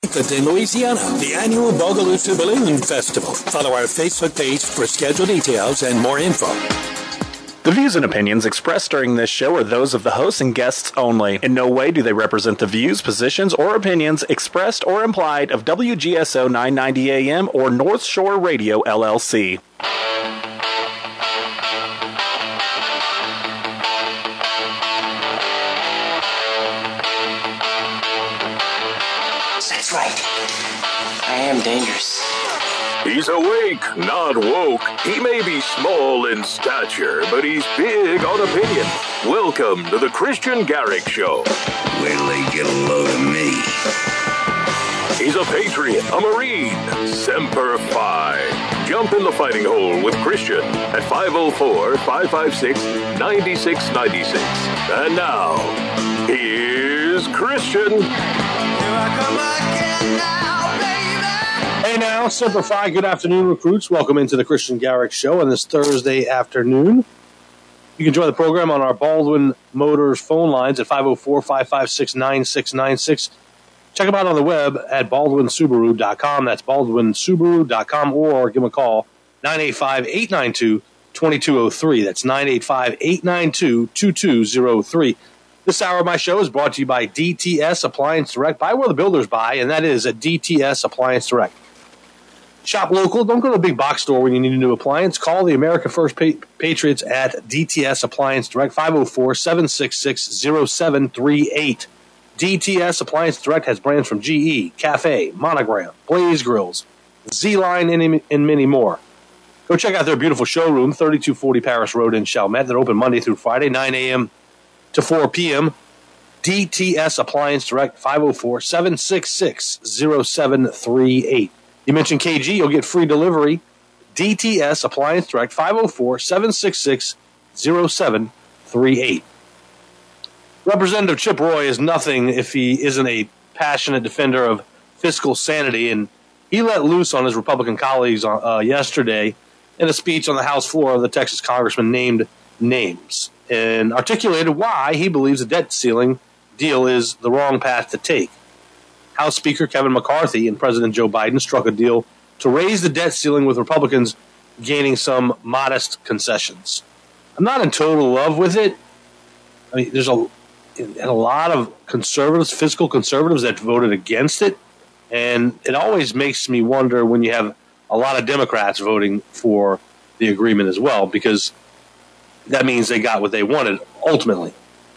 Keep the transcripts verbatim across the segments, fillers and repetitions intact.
fifth in Louisiana, the annual Bogalusa Balloon Festival. Follow our Facebook page for schedule details and more info. The views and opinions expressed during this show are those of the hosts and guests only. In no way do they represent the views, positions, or opinions expressed or implied of W G S O nine ninety A M or North Shore Radio, L L C. That's right. I am dangerous. He's awake, not woke. He may be small in stature, but he's big on opinion. Welcome to the Christian Garrick Show. Wait till they get a load of me. He's a patriot, a Marine, Semper Fi. Jump in the fighting hole with Christian at five oh four, five five six, nine six nine six. And now, here's Christian. Here I come again now, baby. Hey now, Semper Fi, good afternoon, recruits. Welcome into the Christian Garrick Show on this Thursday afternoon. You can join the program on our Baldwin Motors phone lines at five oh four, five five six, nine six nine six. Check them out on the web at baldwin subaru dot com. That's baldwin subaru dot com, or give them a call, nine eight five, eight nine two, two two zero three. That's nine eight five, eight nine two, two two zero three. This hour of my show is brought to you by D T S Appliance Direct. Buy where the builders buy, and that is at D T S Appliance Direct. Shop local. Don't go to a big box store when you need a new appliance. Call the America First pa- Patriots at D T S Appliance Direct, five oh four, seven six six, oh seven three eight. D T S Appliance Direct has brands from G E, Cafe, Monogram, Blaze Grills, Z-Line, and, and many more. Go check out their beautiful showroom, thirty-two forty Paris Road in Chalmette. They're open Monday through Friday, nine a.m. to four p.m. D T S Appliance Direct, five oh four, seven six six, oh seven three eight. You mention K G, you'll get free delivery. D T S Appliance Direct, five oh four, seven six six, oh seven three eight. Representative Chip Roy is nothing if he isn't a passionate defender of fiscal sanity, and he let loose on his Republican colleagues uh, yesterday in a speech on the House floor. The Texas congressman named names and articulated why he believes the debt ceiling deal is the wrong path to take. House Speaker Kevin McCarthy and President Joe Biden struck a deal to raise the debt ceiling, with Republicans gaining some modest concessions. I'm not in total love with it. I mean, there's a and a lot of conservatives, fiscal conservatives, that voted against it. And it always makes me wonder when you have a lot of Democrats voting for the agreement as well, because that means they got what they wanted ultimately.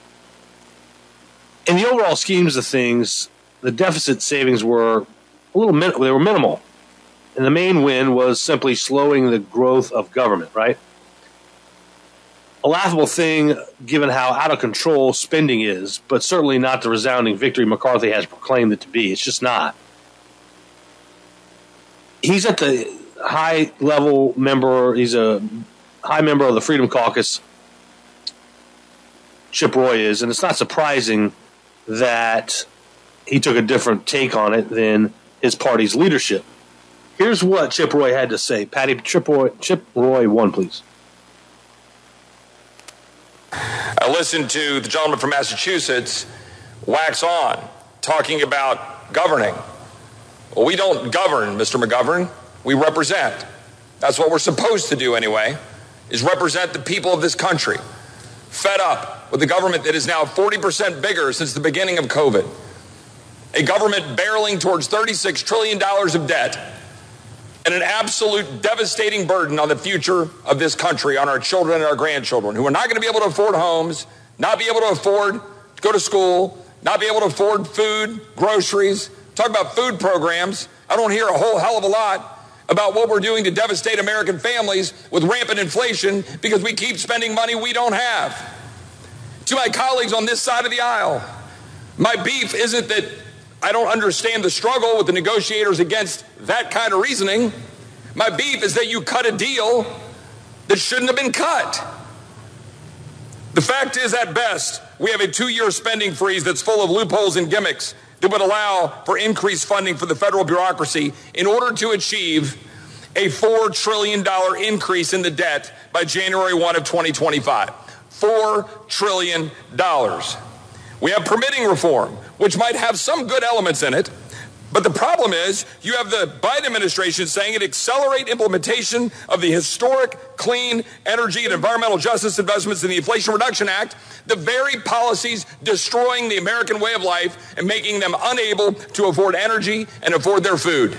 In the overall schemes of things, the deficit savings were a little min- they were minimal. And the main win was simply slowing the growth of government, right? A laughable thing, given how out of control spending is, but certainly not the resounding victory McCarthy has proclaimed it to be. It's just not. He's at the high-level member, he's a high member of the Freedom Caucus, Chip Roy is, and it's not surprising that he took a different take on it than his party's leadership. Here's what Chip Roy had to say. Patty, Chip Roy, Chip Roy one, please. I listened to the gentleman from Massachusetts wax on, talking about governing. Well, we don't govern, Mister McGovern. We represent. That's what we're supposed to do anyway, is represent the people of this country. Fed up with a government that is now forty percent bigger since the beginning of COVID. A government barreling towards thirty-six trillion dollars of debt, and an absolute devastating burden on the future of this country, on our children and our grandchildren, who are not going to be able to afford homes, not be able to afford to go to school, not be able to afford food, groceries. Talk about food programs. I don't hear a whole hell of a lot about what we're doing to devastate American families with rampant inflation because we keep spending money we don't have. To my colleagues on this side of the aisle, my beef isn't that I don't understand the struggle with the negotiators against that kind of reasoning. My beef is that you cut a deal that shouldn't have been cut. The fact is, at best, we have a two-year spending freeze that's full of loopholes and gimmicks that would allow for increased funding for the federal bureaucracy in order to achieve a four trillion dollars increase in the debt by January first of twenty twenty-five. four trillion dollars. We have permitting reform, which might have some good elements in it, But the problem is you have the Biden administration saying it accelerate implementation of the historic clean energy and environmental justice investments in the Inflation Reduction Act, the very policies destroying the American way of life and making them unable to afford energy and afford their food.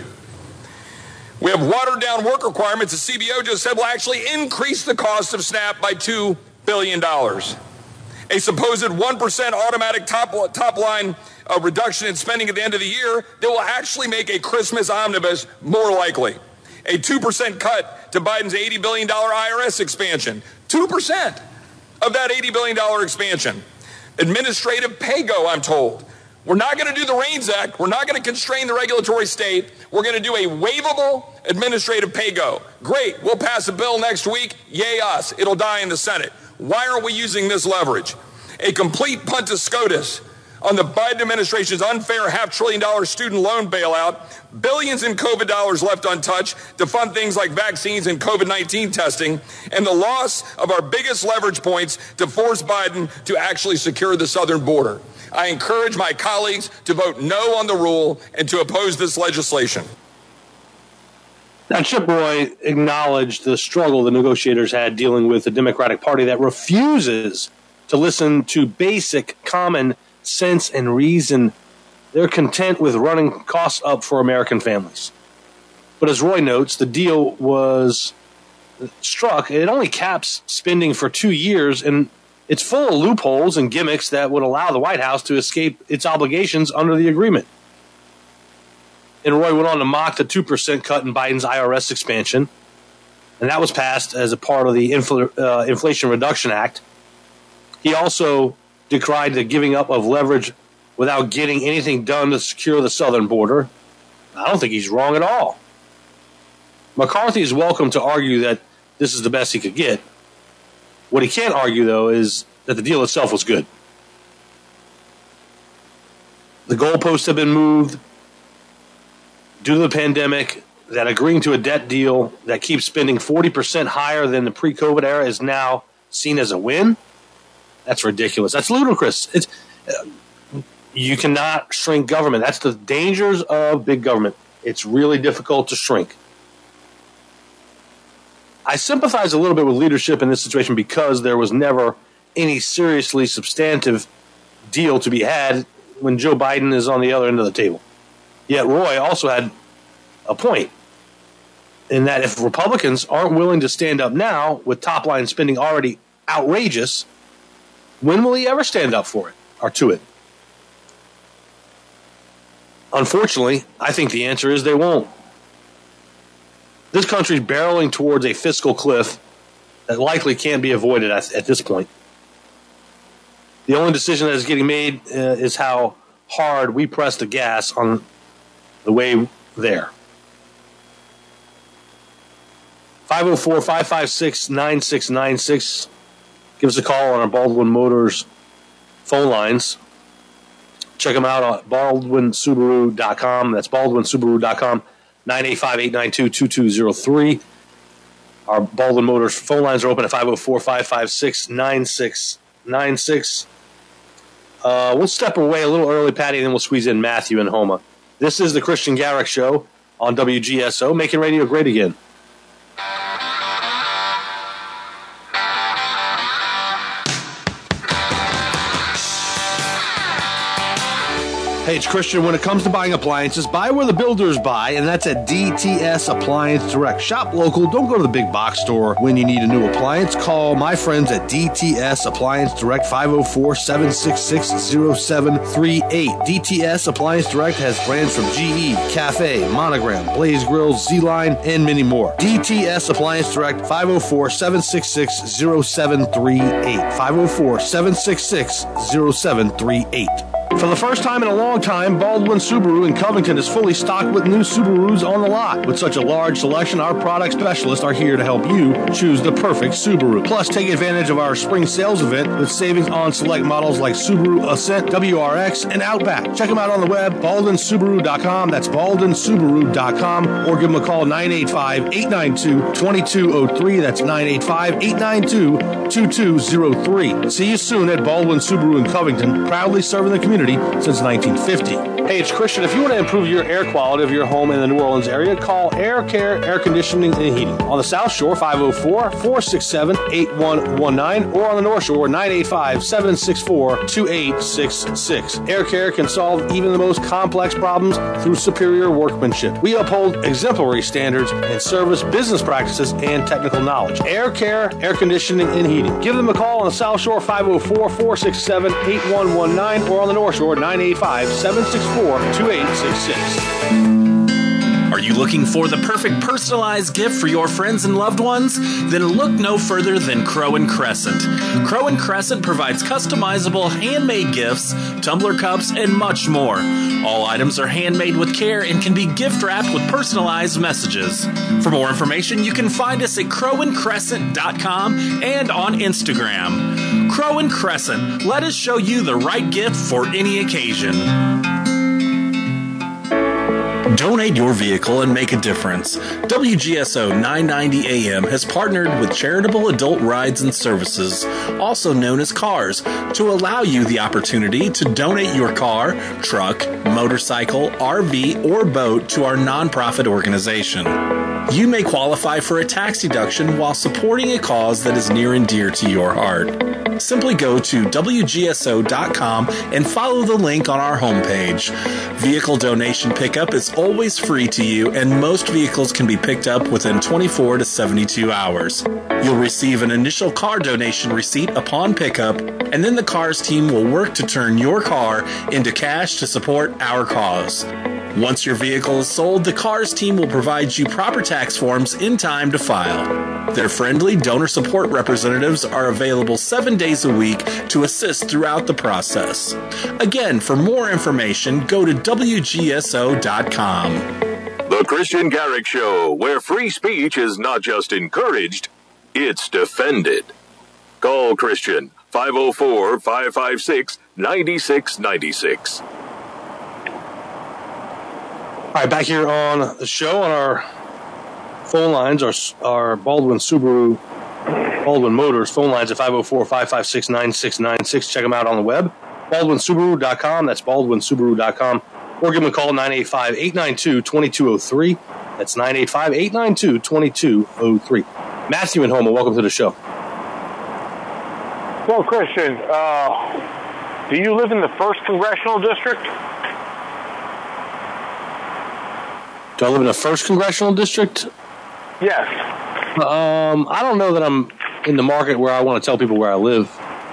We have watered down work requirements. The C B O just said will actually increase the cost of SNAP by two billion dollars. A supposed one percent automatic top, top line uh, reduction in spending at the end of the year that will actually make a Christmas omnibus more likely. A two percent cut to Biden's eighty billion dollars I R S expansion. two percent of that eighty billion dollars expansion. Administrative pay-go, I'm told. We're not going to do the REINS Act. We're not going to constrain the regulatory state. We're going to do a waivable administrative pay-go. Great. We'll pass a bill next week. Yay us. It'll die in the Senate. Why aren't we using this leverage? A complete punt to SCOTUS on the Biden administration's unfair half trillion dollar student loan bailout, billions in COVID dollars left untouched to fund things like vaccines and COVID nineteen testing, and the loss of our biggest leverage points to force Biden to actually secure the southern border. I encourage my colleagues to vote no on the rule and to oppose this legislation. Now, Chip Roy acknowledged the struggle the negotiators had dealing with the Democratic Party that refuses to listen to basic common sense and reason. They're content with running costs up for American families. But as Roy notes, the deal was struck. It only caps spending for two years, and it's full of loopholes and gimmicks that would allow the White House to escape its obligations under the agreement. And Roy went on to mock the two percent cut in Biden's I R S expansion, and that was passed as a part of the Infl- uh, Inflation Reduction Act. He also decried the giving up of leverage without getting anything done to secure the southern border. I don't think he's wrong at all. McCarthy is welcome to argue that this is the best he could get. What he can't argue, though, is that the deal itself was good. The goalposts have been moved due to the pandemic, that agreeing to a debt deal that keeps spending forty percent higher than the pre-COVID era is now seen as a win. That's ridiculous. That's ludicrous. It's, uh, you cannot shrink government. That's the dangers of big government. It's really difficult to shrink. I sympathize a little bit with leadership in this situation because there was never any seriously substantive deal to be had when Joe Biden is on the other end of the table. Yet Roy also had a point in that if Republicans aren't willing to stand up now with top-line spending already outrageous, when will he ever stand up for it or to it? Unfortunately, I think the answer is they won't. This country is barreling towards a fiscal cliff that likely can't be avoided at, at this point. The only decision that is getting made uh, is how hard we press the gas on the way there. five oh four, five five six, nine six nine six. Give us a call on our Baldwin Motors phone lines. Check them out at baldwin subaru dot com. That's baldwin subaru dot com. nine eight five, eight nine two, two two zero three. Our Baldwin Motors phone lines are open at five oh four, five five six, nine six nine six. Uh, we'll step away a little early, Patty, and then we'll squeeze in Matthew and Homa. This is the Christian Garrick Show on W G S O, making radio great again. Hey, it's Christian. When it comes to buying appliances, buy where the builders buy, and that's at D T S Appliance Direct. Shop local. Don't go to the big box store when you need a new appliance. Call my friends at D T S Appliance Direct, five oh four, seven six six, oh seven three eight. D T S Appliance Direct has brands from G E, Cafe, Monogram, Blaze Grills, Z-Line, and many more. D T S Appliance Direct, five oh four, seven six six, oh seven three eight. five oh four, seven six six, oh seven three eight. For the first time in a long time, Baldwin Subaru in Covington is fully stocked with new Subarus on the lot. With such a large selection, our product specialists are here to help you choose the perfect Subaru. Plus, take advantage of our spring sales event with savings on select models like Subaru Ascent, W R X, and Outback. Check them out on the web, baldwin subaru dot com. That's baldwin subaru dot com. Or give them a call, nine eight five, eight nine two, two two zero three. That's nine eight five, eight nine two, two two zero three. See you soon at Baldwin Subaru in Covington, proudly serving the community since nineteen fifty. Hey, it's Christian. If you want to improve your air quality of your home in the New Orleans area, call Air Care Air Conditioning and Heating. On the South Shore, five oh four, four six seven, eight one one nine, or on the North Shore, nine eight five, seven six four, two eight six six. Air Care can solve even the most complex problems through superior workmanship. We uphold exemplary standards in service, business practices, and technical knowledge. Air Care Air Conditioning and Heating. Give them a call on the South Shore, five oh four, four six seven, eight one one nine, or on the North Shore, nine eight five, seven six four, two eight six six. Are you looking for the perfect personalized gift for your friends and loved ones? Then look no further than Crow and Crescent. Crow and Crescent provides customizable handmade gifts, tumbler cups, and much more. All items are handmade with care and can be gift wrapped with personalized messages. For more information, you can find us at crow and crescent dot com and on Instagram. Crow and Crescent, let us show you the right gift for any occasion. Donate your vehicle and make a difference. W G S O nine ninety A M has partnered with Charitable Adult Rides and Services, also known as CARS, to allow you the opportunity to donate your car, truck, motorcycle, R V, or boat to our nonprofit organization. You may qualify for a tax deduction while supporting a cause that is near and dear to your heart. Simply go to W G S O dot com and follow the link on our homepage. Vehicle donation pickup is always free to you, and most vehicles can be picked up within twenty-four to seventy-two hours. You'll receive an initial car donation receipt upon pickup, and then the CARS team will work to turn your car into cash to support our cause. Once your vehicle is sold, the CARS team will provide you proper tax forms in time to file. Their friendly donor support representatives are available seven days a week to assist throughout the process. Again, for more information, go to W G S O dot com. The Christian Garrick Show, where free speech is not just encouraged, it's defended. Call Christian, five oh four, five five six, nine six nine six. All right, back here on the show on our phone lines, our, our Baldwin Subaru, Baldwin Motors phone lines at five oh four, five five six, nine six nine six. Check them out on the web, baldwin subaru dot com. That's baldwin subaru dot com. Or give them a call, nine eight five, eight nine two, two two zero three. That's nine eight five, eight nine two, two two zero three. Matthew and Houma, welcome to the show. Well, Christian, uh, do you live in the first Congressional District? Do I live in the first Congressional District? Yes. Um, I don't know that I'm in the market where I want to tell people where I live.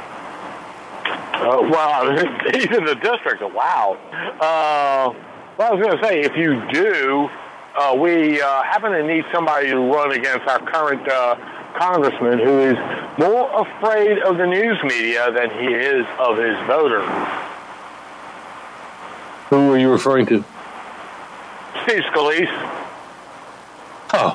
Uh, well, he's in the district. Wow. Uh, well, I was going to say, if you do, uh, we uh, happen to need somebody to run against our current uh, congressman, who is more afraid of the news media than he is of his voters. Who are you referring to? Steve Scalise. Oh.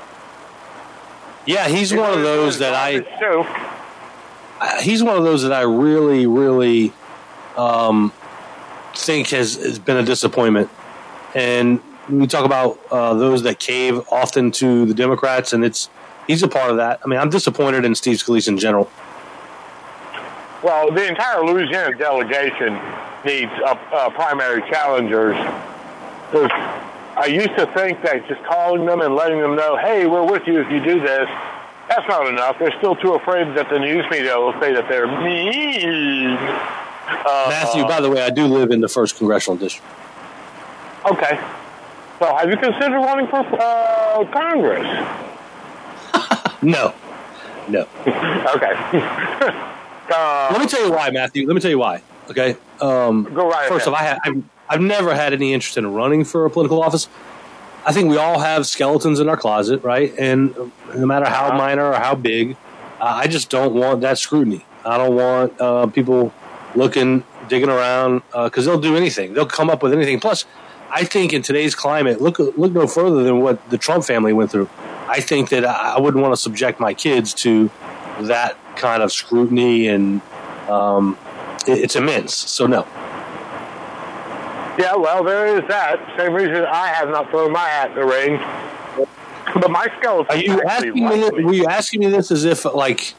Yeah, he's one of those that I... Uh, he's one of those that I really, really um, think has, has been a disappointment. And we talk about uh, those that cave often to the Democrats, and it's he's a part of that. I mean, I'm disappointed in Steve Scalise in general. Well, the entire Louisiana delegation needs uh, uh, primary challengers. There's, I used to think that just calling them and letting them know, hey, we're with you if you do this, that's not enough. They're still too afraid that the news media will say that they're mean. Uh, Matthew, by the way, I do live in the first Congressional District. Okay. So have you considered running for uh, Congress? No. No. Okay. uh, Let me tell you why, Matthew. Let me tell you why. Okay? Um, Go right First ahead. off, I have, I've, I've never had any interest in running for a political office. I think we all have skeletons in our closet, right? And no matter how minor or how big, uh, I just don't want that scrutiny. I don't want uh, people looking, digging around, because uh, they'll do anything. They'll come up with anything. Plus, I think in today's climate, look look no further than what the Trump family went through. I think that I wouldn't want to subject my kids to that kind of scrutiny, and um, it, it's immense. So, no. Yeah, well, there is that. Same reason I have not thrown my hat in the ring. But my skeleton. Are you asking me? Were you asking me this as if, like,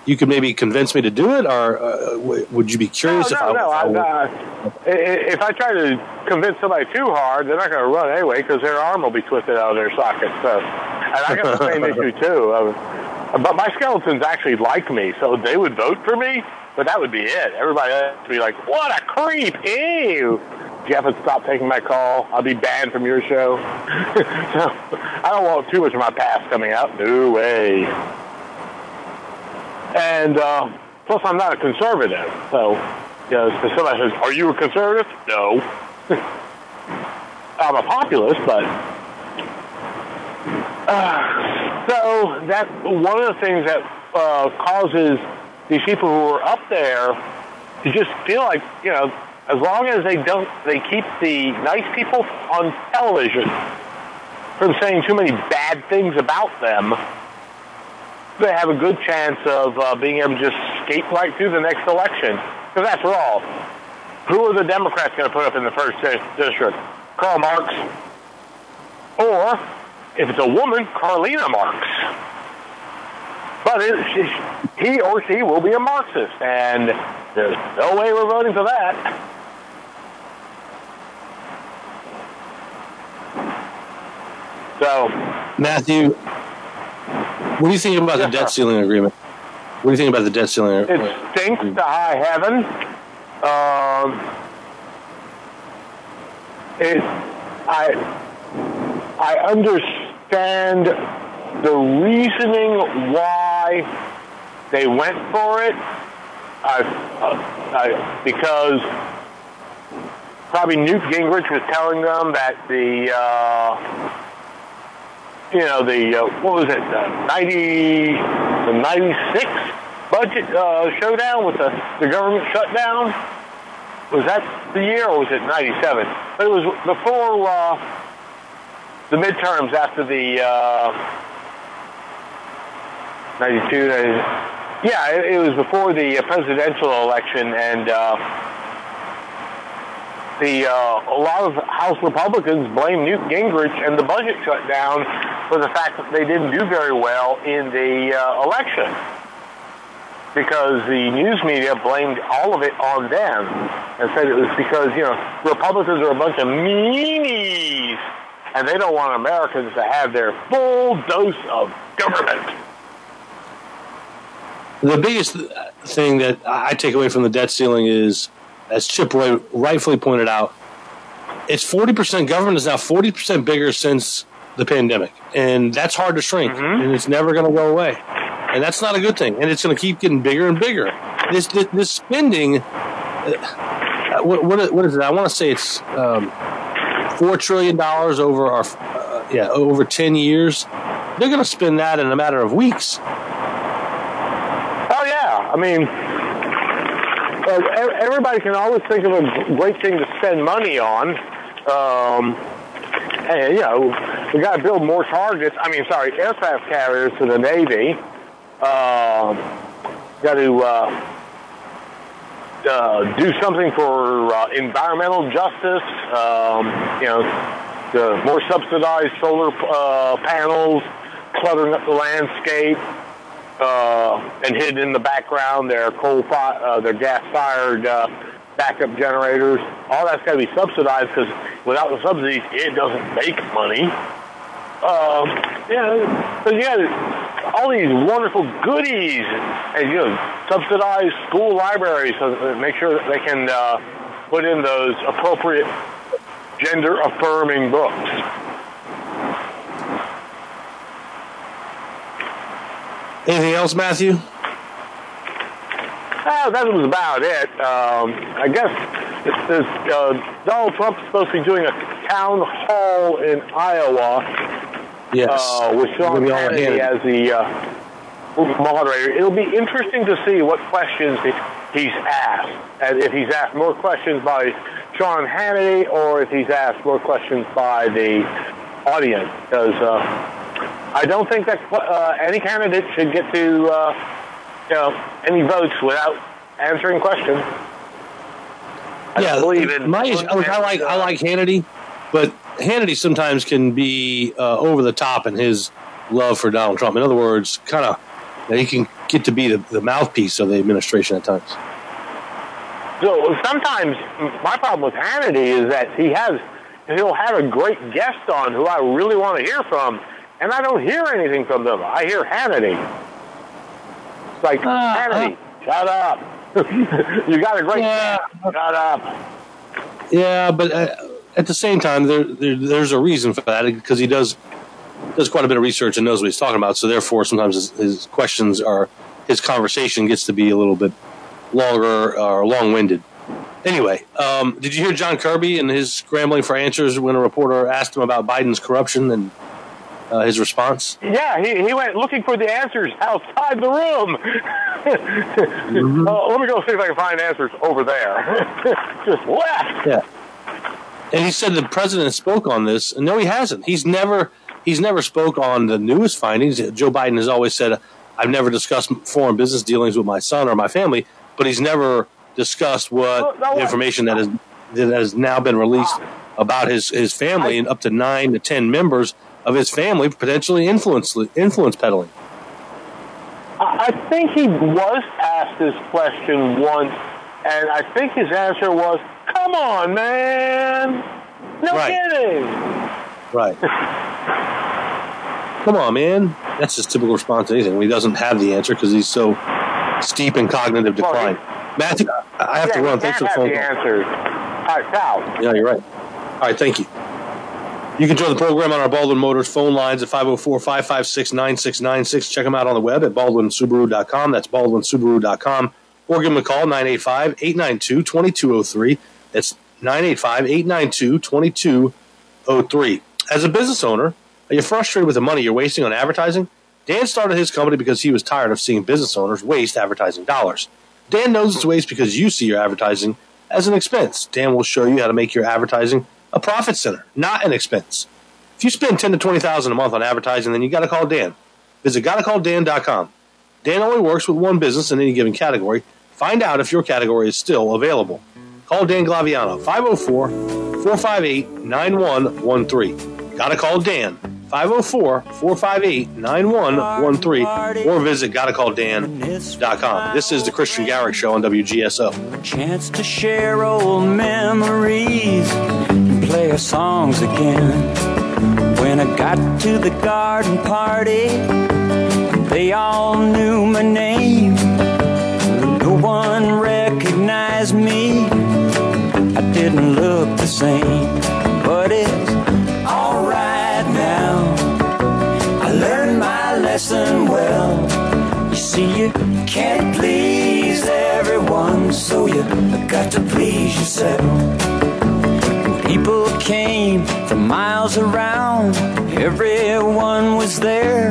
you could maybe convince me to do it, or uh, w- would you be curious no, if no, I? No, if I, I uh, if I try to convince somebody too hard, they're not going to run anyway because their arm will be twisted out of their socket. So, and I got the same issue too. Uh, but my skeletons actually like me, so they would vote for me. But that would be it. Everybody else would be like, "What a creep! Ew!" Jeff would stop taking my call. I'll be banned from your show. So I don't want too much of my past coming out. No way. And uh, plus, I'm not a conservative. So, you know, if somebody says, "Are you a conservative?" No. I'm a populist, but uh, so that's one of the things that uh, causes these people who are up there to just feel like, you know, as long as they don't, they keep the nice people on television from saying too many bad things about them, they have a good chance of uh, being able to just skate right through the next election. Because after all, who are the Democrats going to put up in the first district? Karl Marx. Or, if it's a woman, Carlina Marx. But it, she, he or she will be a Marxist, and there's no way we're voting for that. So, Matthew, what do you think about yes, the debt sir. ceiling agreement? What do you think about the debt ceiling agreement? It stinks to high heaven. Um, it, I, I understand the reasoning why they went for it. I, uh, I, because probably Newt Gingrich was telling them that the, uh, you know, the, uh, what was it, uh, ninety, the ninety-six budget uh, showdown with the, the government shutdown? Was that the year, or was it ninety-seven? But it was before uh, the midterms after the uh, ninety-two, ninety, yeah, it, it was before the presidential election, and uh, the uh, a lot of House Republicans blame Newt Gingrich and the budget shutdown for the fact that they didn't do very well in the uh, election, because the news media blamed all of it on them and said it was because, you know, Republicans are a bunch of meanies and they don't want Americans to have their full dose of government. The biggest thing that I take away from the debt ceiling is, as Chip Roy rightfully pointed out, it's forty percent government is now forty percent bigger since the pandemic. And that's hard to shrink. Mm-hmm. And it's never going to go away. And that's not a good thing. And it's going to keep getting bigger and bigger. This this, this spending, uh, what, what what is it? I want to say it's um, four trillion dollars over our uh, yeah over ten years. They're going to spend that in a matter of weeks. Oh yeah, I mean, uh, everybody can always think of a great thing to spend money on. Um, and you know, we got to build more targets. I mean, sorry, aircraft carriers to the Navy. Uh, got to uh, uh, do something for uh, environmental justice. Um, you know, the more subsidized solar uh, panels, cluttering up the landscape, uh, and hidden in the background, their coal, fi- uh, their gas-fired uh, backup generators. All that's got to be subsidized, because without the subsidies, it doesn't make money. Um, yeah, so you got all these wonderful goodies, and you know, subsidized school libraries, so that make sure that they can uh, put in those appropriate gender-affirming books. Anything else, Matthew? Uh, that was about it. Um, I guess this, this, uh, Donald Trump's supposed to be doing a town hall in Iowa. Yes. Uh, with Sean Hannity as the uh, moderator. It'll be interesting to see what questions he, he's asked. And if he's asked more questions by Sean Hannity, or if he's asked more questions by the audience. Because uh, I don't think that uh, any candidate should get to uh, you know, any votes without answering questions. I yeah, believe in my issue, I like I like Hannity, but Hannity sometimes can be uh, over the top in his love for Donald Trump. In other words, kind of, you know, he can get to be the, the mouthpiece of the administration at times. So sometimes my problem with Hannity is that he has, he'll have a great guest on who I really want to hear from, and I don't hear anything from them. I hear Hannity. It's like, uh, Hannity, uh, shut up. You got a great yeah. guest. Shut up. Yeah, but uh, at the same time, there, there there's a reason for that, because he does does quite a bit of research and knows what he's talking about. So therefore, sometimes his, his questions are, his conversation gets to be a little bit longer or long-winded. Anyway, um, did you hear John Kirby and his scrambling for answers when a reporter asked him about Biden's corruption and uh, his response? Yeah, he, he went looking for the answers outside the room. mm-hmm. uh, let me go see if I can find answers over there. Just left. Yeah. And he said the president spoke on this, and no, he hasn't. He's never he's never spoke on the newest findings. Joe Biden has always said, I've never discussed foreign business dealings with my son or my family, but he's never discussed what no, no, information that has that has now been released uh, about his, his family I, and up to nine to ten members of his family potentially influence influence peddling. I think he was asked this question once, and I think his answer was, "Come on, man, no right. kidding." Right. Come on, man. That's his typical response to anything. When he doesn't have the answer because he's so steep in cognitive decline. Well, he, Matthew, I have yeah, to run. Thanks for the phone call. Answer. All right, pal. Yeah, you're right. All right, thank you. You can join the program on our Baldwin Motors phone lines at five oh four, five five six, nine six nine six. Check them out on the web at baldwin subaru dot com. That's baldwin subaru dot com. Or give them a call, nine eight five, eight nine two, two two zero three. That's nine eight five, eight nine two, two two zero three. As a business owner, are you frustrated with the money you're wasting on advertising? Dan started his company because he was tired of seeing business owners waste advertising dollars. Dan knows it's a waste because you see your advertising as an expense. Dan will show you how to make your advertising a profit center, not an expense. If you spend ten thousand to twenty thousand dollars a month on advertising, then you got to call Dan. Visit gotta call dan dot com. Dan only works with one business in any given category. Find out if your category is still available. Call Dan Glaviano, five oh four, four five eight, nine one one three. Gotta call Dan, five oh four, four five eight, nine one one three, or visit gotta call dan dot com. This is the Christian Garrick Show on W G S O. A chance to share old memories and play our songs again. When I got to the garden party, they all knew my name. No one recognized me. I didn't look the same, but it's all right now. I learned my lesson well. You see, you can't please everyone, so you got to please yourself. People came from miles around, everyone was there.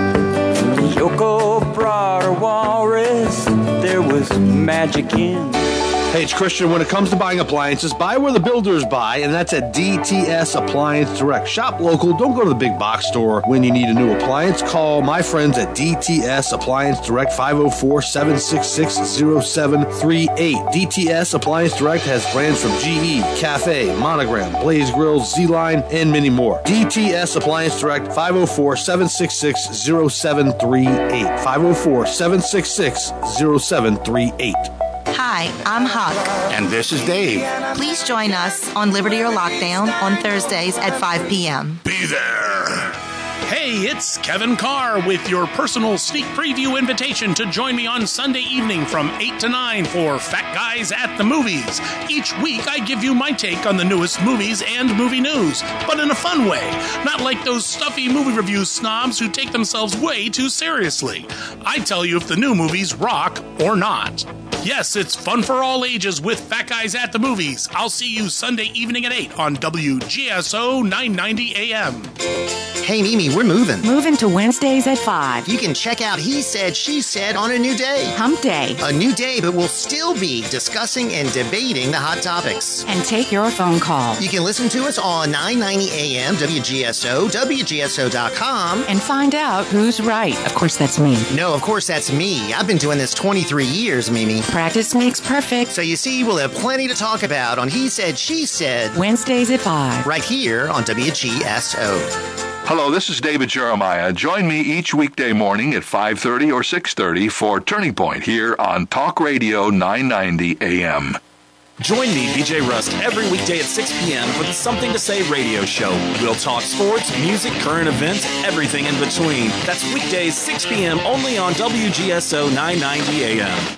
Yoko brought her walrus, there was magic in. Hey, it's Christian. When it comes to buying appliances, buy where the builders buy, and that's at D T S Appliance Direct. Shop local. Don't go to the big box store when you need a new appliance. Call my friends at D T S Appliance Direct, five oh four, seven six six, oh seven three eight. D T S Appliance Direct has brands from G E, Cafe, Monogram, Blaze Grills, Z-Line, and many more. D T S Appliance Direct, five oh four, seven six six, oh seven three eight. five oh four, seven six six, oh seven three eight. Hi, I'm Huck. And this is Dave. Please join us on Liberty or Lockdown on Thursdays at five p.m. Be there. Hey, it's Kevin Carr with your personal sneak preview invitation to join me on Sunday evening from eight to nine for Fat Guys at the Movies. Each week, I give you my take on the newest movies and movie news, but in a fun way. Not like those stuffy movie review snobs who take themselves way too seriously. I tell you if the new movies rock or not. Yes, it's fun for all ages with Fat Guys at the Movies. I'll see you Sunday evening at eight on W G S O nine ninety A M. Hey, Mimi, we're moving. Moving to Wednesdays at five. You can check out He Said, She Said on a new day. Hump Day. A new day, but we'll still be discussing and debating the hot topics. And take your phone call. You can listen to us on nine ninety A M, W G S O, W G S O dot com. And find out who's right. Of course, that's me. No, of course, that's me. I've been doing this twenty-three years, Mimi. Practice makes perfect. So you see, we'll have plenty to talk about on He Said, She Said. Wednesdays at five. Right here on W G S O. Hello, this is David Jeremiah. Join me each weekday morning at five thirty or six thirty for Turning Point here on Talk Radio nine ninety A M. Join me, D J Rust, every weekday at six p.m. for the Something to Say radio show. We'll talk sports, music, current events, everything in between. That's weekdays, six p.m. only on W G S O nine ninety A M.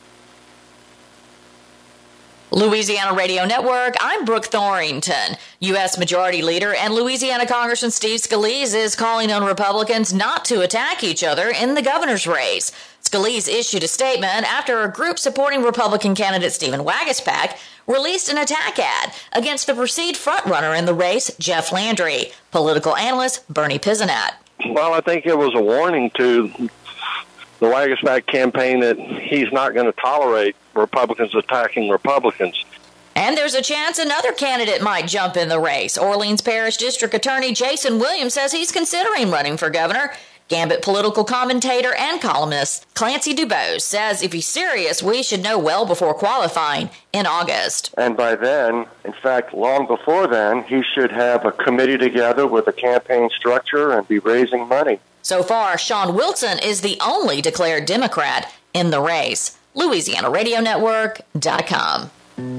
Louisiana Radio Network, I'm Brooke Thorrington. U S Majority Leader and Louisiana Congressman Steve Scalise is calling on Republicans not to attack each other in the governor's race. Scalise issued a statement after a group supporting Republican candidate Stephen Waguespack released an attack ad against the perceived frontrunner in the race, Jeff Landry. Political analyst Bernie Pisanat. Well, I think it was a warning to the Waguespack campaign that he's not going to tolerate Republicans attacking Republicans. And there's a chance another candidate might jump in the race. Orleans Parish District Attorney Jason Williams says he's considering running for governor. Gambit political commentator and columnist Clancy Dubose says if he's serious, we should know well before qualifying in August. And by then, in fact, long before then, he should have a committee together with a campaign structure and be raising money. So far, Sean Wilson is the only declared Democrat in the race. Louisiana Radio Network dot com.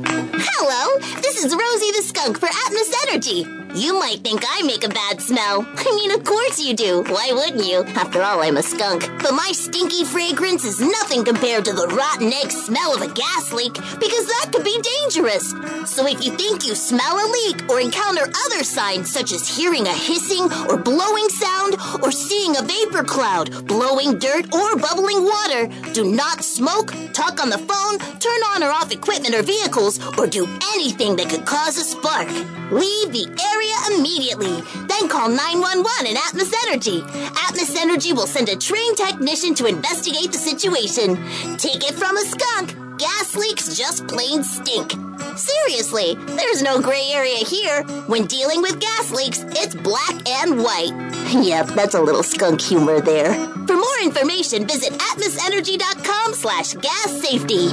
Hello, this is Rosie the Skunk for Atmos Energy. You might think I make a bad smell. I mean, of course you do. Why wouldn't you? After all, I'm a skunk. But my stinky fragrance is nothing compared to the rotten egg smell of a gas leak, because that could be dangerous. So if you think you smell a leak or encounter other signs such as hearing a hissing or blowing sound or seeing a vapor cloud, blowing dirt or bubbling water, do not smoke, talk on the phone, turn on or off equipment or vehicles, or do anything that could cause a spark. Leave the area immediately. Then call nine one one and Atmos Energy. Atmos Energy will send a trained technician to investigate the situation. Take it from a skunk. Gas leaks just plain stink. Seriously, there's no gray area here. When dealing with gas leaks, it's black and white. Yep, that's a little skunk humor there. For more information, visit atmosenergy.com slash gas safety.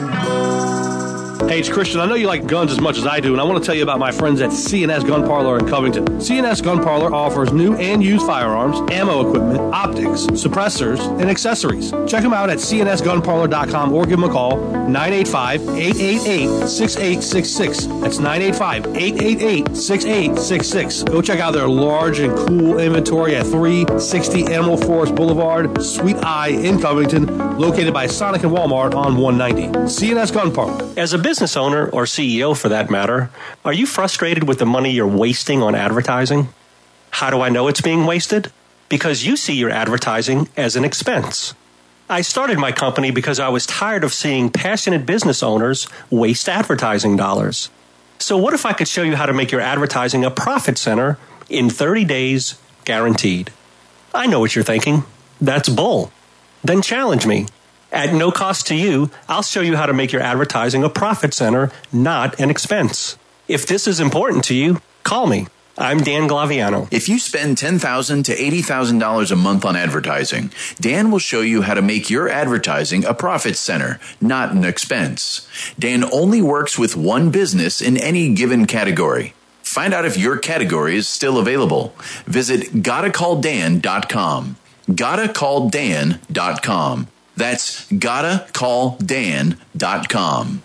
Hey, it's Christian. I know you like guns as much as I do, and I want to tell you about my friends at C and S Gun Parlor in Covington. C and S Gun Parlor offers new and used firearms, ammo equipment, optics, suppressors, and accessories. Check them out at C N S gun parlor dot com or give them a call, nine eight five, eight eight eight, six eight six six. That's nine eight five, eight eight eight, six eight six six. Go check out their large and cool inventory at three sixty Animal Forest Boulevard, Suite I in Covington, located by Sonic and Walmart on one ninety. C and S Gun Parlor. As a business owner, or C E O for that matter, are you frustrated with the money you're wasting on advertising? How do I know it's being wasted? Because you see your advertising as an expense. I started my company because I was tired of seeing passionate business owners waste advertising dollars. So what if I could show you how to make your advertising a profit center in thirty days, guaranteed? I know what you're thinking. That's bull. Then challenge me. At no cost to you, I'll show you how to make your advertising a profit center, not an expense. If this is important to you, call me. I'm Dan Glaviano. If you spend ten thousand dollars to eighty thousand dollars a month on advertising, Dan will show you how to make your advertising a profit center, not an expense. Dan only works with one business in any given category. Find out if your category is still available. Visit gotta call dan dot com. gotta call dan dot com. That's gotta call dan dot com.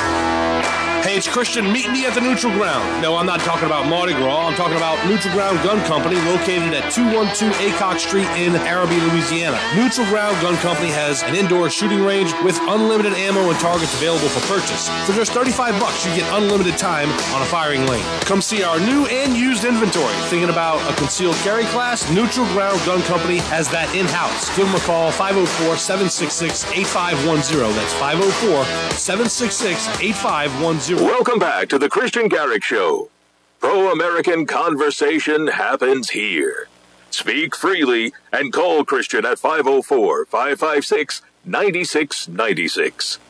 Hey, it's Christian. Meet me at the Neutral Ground. No, I'm not talking about Mardi Gras. I'm talking about Neutral Ground Gun Company, located at two one two Acock Street in Arabi, Louisiana. Neutral Ground Gun Company has an indoor shooting range with unlimited ammo and targets available for purchase. For just thirty-five bucks, you get unlimited time on a firing lane. Come see our new and used inventory. Thinking about a concealed carry class? Neutral Ground Gun Company has that in-house. Give them a call, five oh four, seven six six, eight five one zero. That's five oh four, seven six six, eight five one zero. Welcome back to the Christian Garrick Show. Pro-American conversation happens here. Speak freely and call Christian at five oh four, five five six, nine six nine six.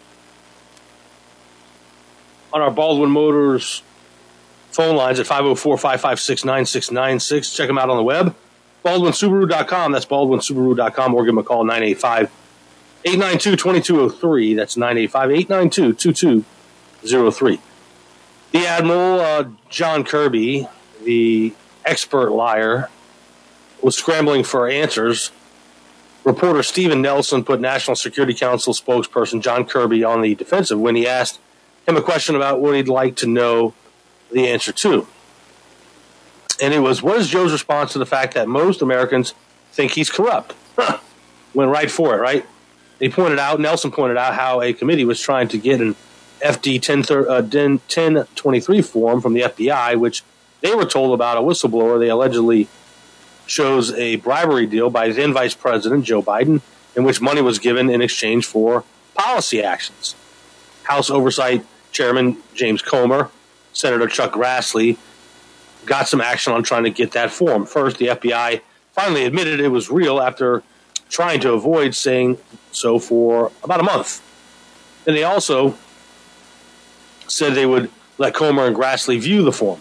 On our Baldwin Motors phone lines at five oh four, five five six, nine six nine six. Check them out on the web, baldwin subaru dot com. That's baldwin subaru dot com, or give them a call, nine eight five, eight nine two, two two oh three. That's nine eight five, eight nine two, two two oh three. The Admiral, uh, John Kirby, the expert liar, was scrambling for answers, reporter Stephen Nelson put National Security Council spokesperson John Kirby on the defensive when he asked him a question about what he'd like to know the answer to. And it was, what is Joe's response to the fact that most Americans think he's corrupt? Huh. Went right for it, right? He pointed out, Nelson pointed out how a committee was trying to get an F D ten twenty-three form from the F B I, which they were told about a whistleblower they allegedly shows a bribery deal by then Vice President Joe Biden, in which money was given in exchange for policy actions. House Oversight Chairman James Comer, Senator Chuck Grassley, got some action on trying to get that form. First, the F B I finally admitted it was real after trying to avoid saying so for about a month. And they also said they would let Comer and Grassley view the form.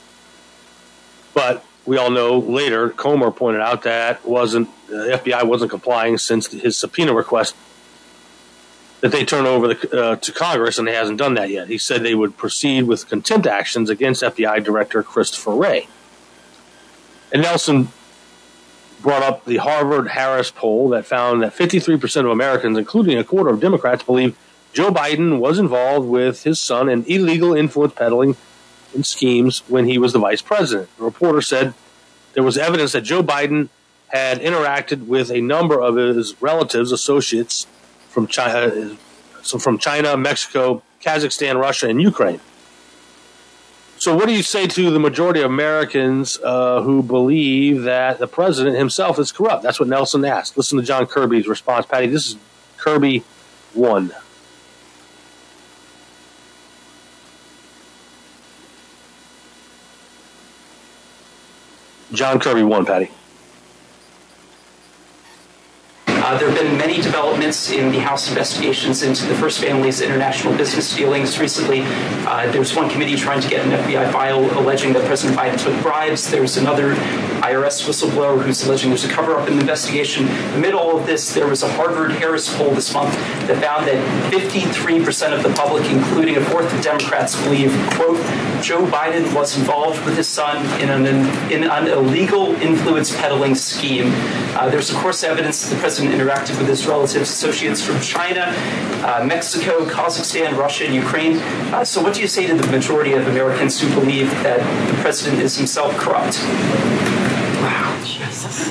But we all know later, Comer pointed out that wasn't the F B I wasn't complying since his subpoena request that they turn over the, uh, to Congress, and he hasn't done that yet. He said they would proceed with contempt actions against F B I Director Christopher Wray. And Nelson brought up the Harvard-Harris poll that found that fifty-three percent of Americans, including a quarter of Democrats, believe Joe Biden was involved with his son in illegal influence peddling in schemes when he was the vice president. The reporter said there was evidence that Joe Biden had interacted with a number of his relatives, associates from China, so from China, Mexico, Kazakhstan, Russia, and Ukraine. So what do you say to the majority of Americans uh, who believe that the president himself is corrupt? That's what Nelson asked. Listen to John Kirby's response. Patty, this is Kirby one. John Kirby one, Patty. Uh, there have been many developments in the House investigations into the First Family's international business dealings. Recently, uh, there was one committee trying to get an F B I file alleging that President Biden took bribes. There's another I R S whistleblower who's alleging there's a cover-up in the investigation. Amid all of this, there was a Harvard-Harris poll this month that found that fifty-three percent of the public, including a fourth of Democrats, believe, quote, Joe Biden was involved with his son in an, in an illegal influence peddling scheme. Uh, there's, of course, evidence that the president interacted with his relatives, associates from China, uh, Mexico, Kazakhstan, Russia, and Ukraine. Uh, so what do you say to the majority of Americans who believe that the president is himself corrupt? Wow. Jesus.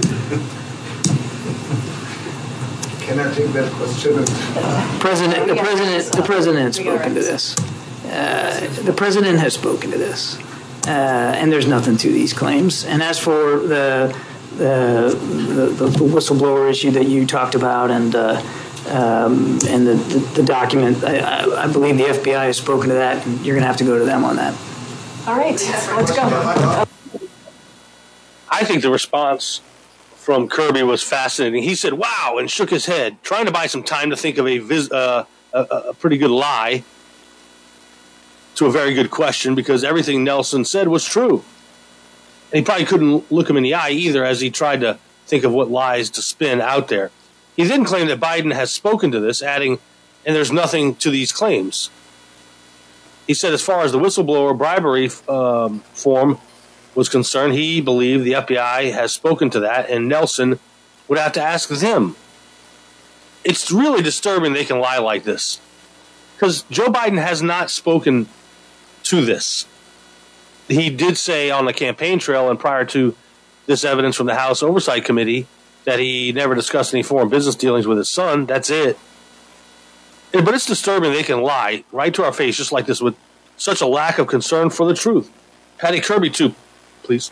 Can I take that question? President, the president, the president has spoken to this. Uh, the president has spoken to this, uh, and there's nothing to these claims. And as for the the, the, the whistleblower issue that you talked about, and uh, um, and the, the, the document, I, I believe the F B I has spoken to that, and you're going to have to go to them on that. All right, let's go. I think the response from Kirby was fascinating. He said, wow, and shook his head, trying to buy some time to think of a, vis- uh, a, a pretty good lie to a very good question, because everything Nelson said was true. And he probably couldn't look him in the eye either as he tried to think of what lies to spin out there. He then claimed that Biden has spoken to this, adding, and there's nothing to these claims. He said as far as the whistleblower bribery um, form was concerned, he believed the F B I has spoken to that, and Nelson would have to ask them. It's really disturbing they can lie like this, because Joe Biden has not spoken to this. He did say on the campaign trail and prior to this evidence from the House Oversight Committee that he never discussed any foreign business dealings with his son. That's it. But it's disturbing they can lie right to our face just like this with such a lack of concern for the truth. Patty Kirby, too, please.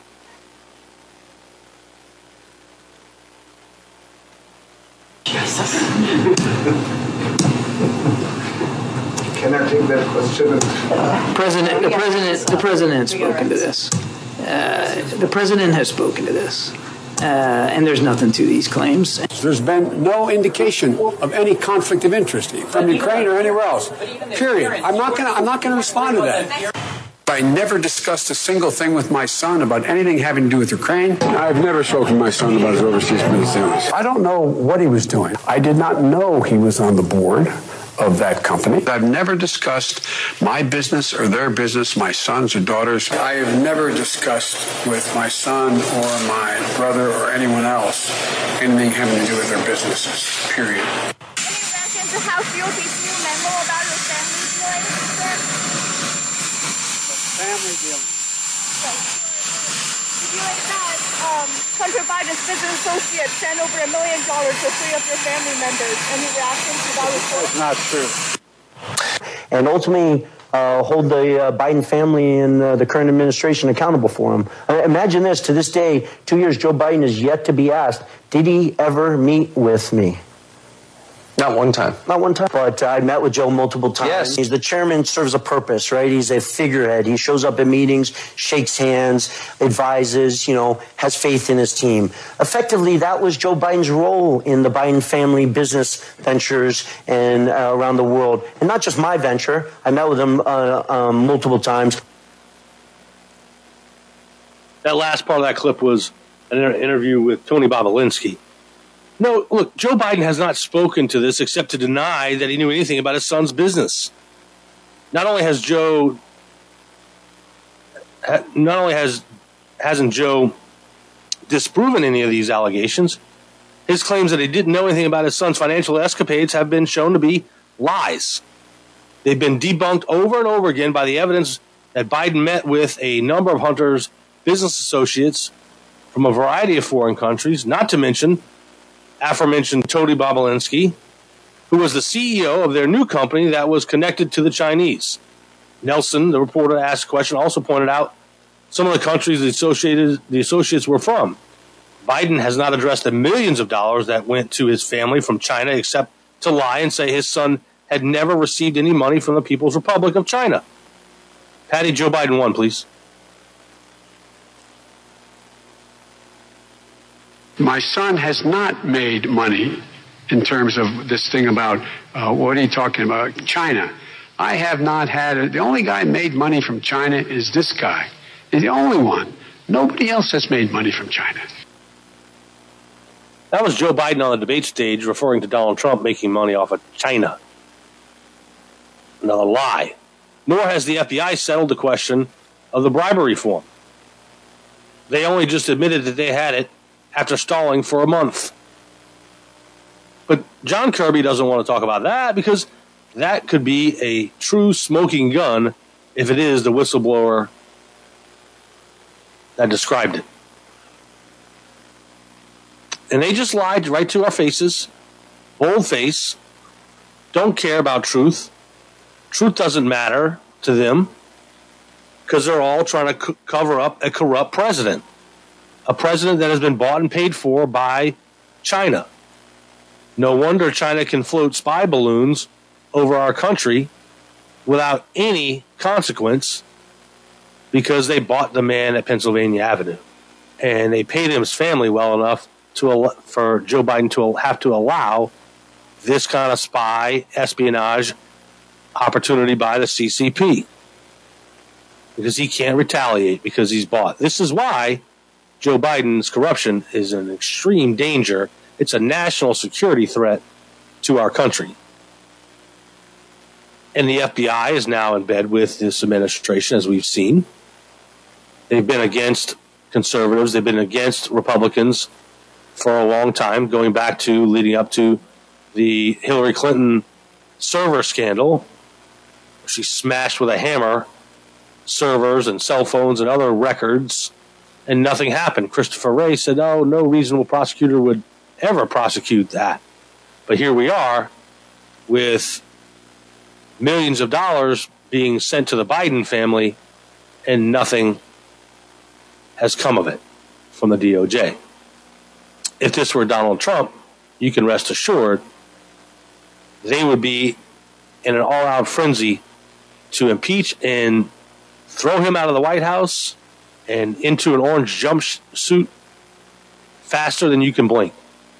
Jesus. Can I take that question? President, the president, the president has spoken to this. Uh, the president has spoken to this, uh, and there's nothing to these claims. There's been no indication of any conflict of interest from Ukraine or anywhere else. Period. I'm not going to. I'm not going to respond to that. I never discussed a single thing with my son about anything having to do with Ukraine. I've never spoken to my son about his overseas business dealings. I don't know what he was doing. I did not know he was on the board of that company. I've never discussed my business or their business, my sons or daughters. I have never discussed with my son or my brother or anyone else anything having to do with their businesses, period. The House G O P's new memo about your family dealings, sir? Family dealings. The dealing that um, Hunter Biden's business associates sent over a million dollars to three of your family members. Any reaction to that report? It's not true. And ultimately uh, hold the uh, Biden family and uh, the current administration accountable for them. Uh, imagine this, to this day, two years, Joe Biden is yet to be asked, did he ever meet with me? Not one time. Not one time. But uh, I met with Joe multiple times. Yes. He's the chairman, serves a purpose, right? He's a figurehead. He shows up at meetings, shakes hands, advises, you know, has faith in his team. Effectively, that was Joe Biden's role in the Biden family business ventures and uh, around the world. And not just my venture. I met with him uh, um, multiple times. That last part of that clip was an inter- interview with Tony Bobulinski. No, look, Joe Biden has not spoken to this except to deny that he knew anything about his son's business. Not only has Joe, not only has, hasn't Joe disproven any of these allegations, his claims that he didn't know anything about his son's financial escapades have been shown to be lies. They've been debunked over and over again by the evidence that Biden met with a number of Hunter's business associates from a variety of foreign countries, not to mention aforementioned Tony Bobulinski, who was the C E O of their new company that was connected to the Chinese. Nelson, the reporter asked a question, also pointed out some of the countries the, associated, the associates were from. Biden has not addressed the millions of dollars that went to his family from China except to lie and say his son had never received any money from the People's Republic of China. Patty, Joe Biden won, please. My son has not made money in terms of this thing about, uh, what are you talking about, China. I have not had it. The only guy made money from China is this guy. He's the only one. Nobody else has made money from China. That was Joe Biden on the debate stage referring to Donald Trump making money off of China. Another lie. Nor has the F B I settled the question of the bribery form. They only just admitted that they had it after stalling for a month. But John Kirby doesn't want to talk about that because that could be a true smoking gun if it is the whistleblower that described it. And they just lied right to our faces, bold face, don't care about truth. Truth doesn't matter to them because they're all trying to c- cover up a corrupt president. A president that has been bought and paid for by China. No wonder China can float spy balloons over our country without any consequence because they bought the man at Pennsylvania Avenue. And they paid his family well enough to for Joe Biden to have to allow this kind of spy espionage opportunity by the C C P. Because he can't retaliate because he's bought. This is why Joe Biden's corruption is an extreme danger. It's a national security threat to our country. And the F B I is now in bed with this administration, as we've seen. They've been against conservatives. They've been against Republicans for a long time, going back to leading up to the Hillary Clinton server scandal. She smashed with a hammer servers and cell phones and other records, and nothing happened. Christopher Wray said, oh, no reasonable prosecutor would ever prosecute that. But here we are with millions of dollars being sent to the Biden family, and nothing has come of it from the D O J. If this were Donald Trump, you can rest assured they would be in an all-out frenzy to impeach and throw him out of the White House and into an orange jumpsuit faster than you can blink.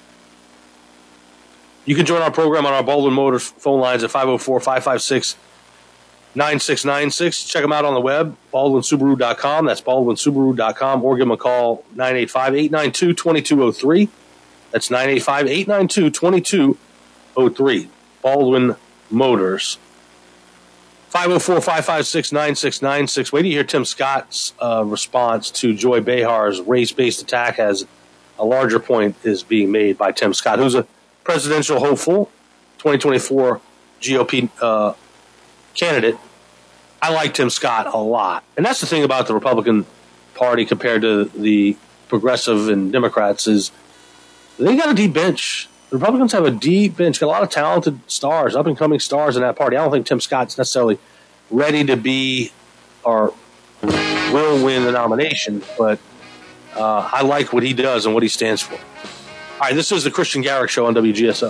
You can join our program on our Baldwin Motors phone lines at five oh four, five five six, nine six nine six. Check them out on the web, baldwin subaru dot com. That's baldwin subaru dot com. Or give them a call, nine eight five, eight nine two, two two zero three. That's nine eight five, eight nine two, two two zero three. Baldwin Motors. five oh four, five five six, nine six nine six. Wait till you hear Tim Scott's uh, response to Joy Behar's race-based attack, as a larger point is being made by Tim Scott, who's a presidential hopeful, twenty twenty-four G O P uh, candidate. I like Tim Scott a lot. And that's the thing about the Republican Party compared to the progressive and Democrats is they got a deep bench. The Republicans have a deep bench, got a lot of talented stars, up-and-coming stars in that party. I don't think Tim Scott's necessarily ready to be or will win the nomination, but uh, I like what he does and what he stands for. All right, this is the Christian Garrick Show on W G S O.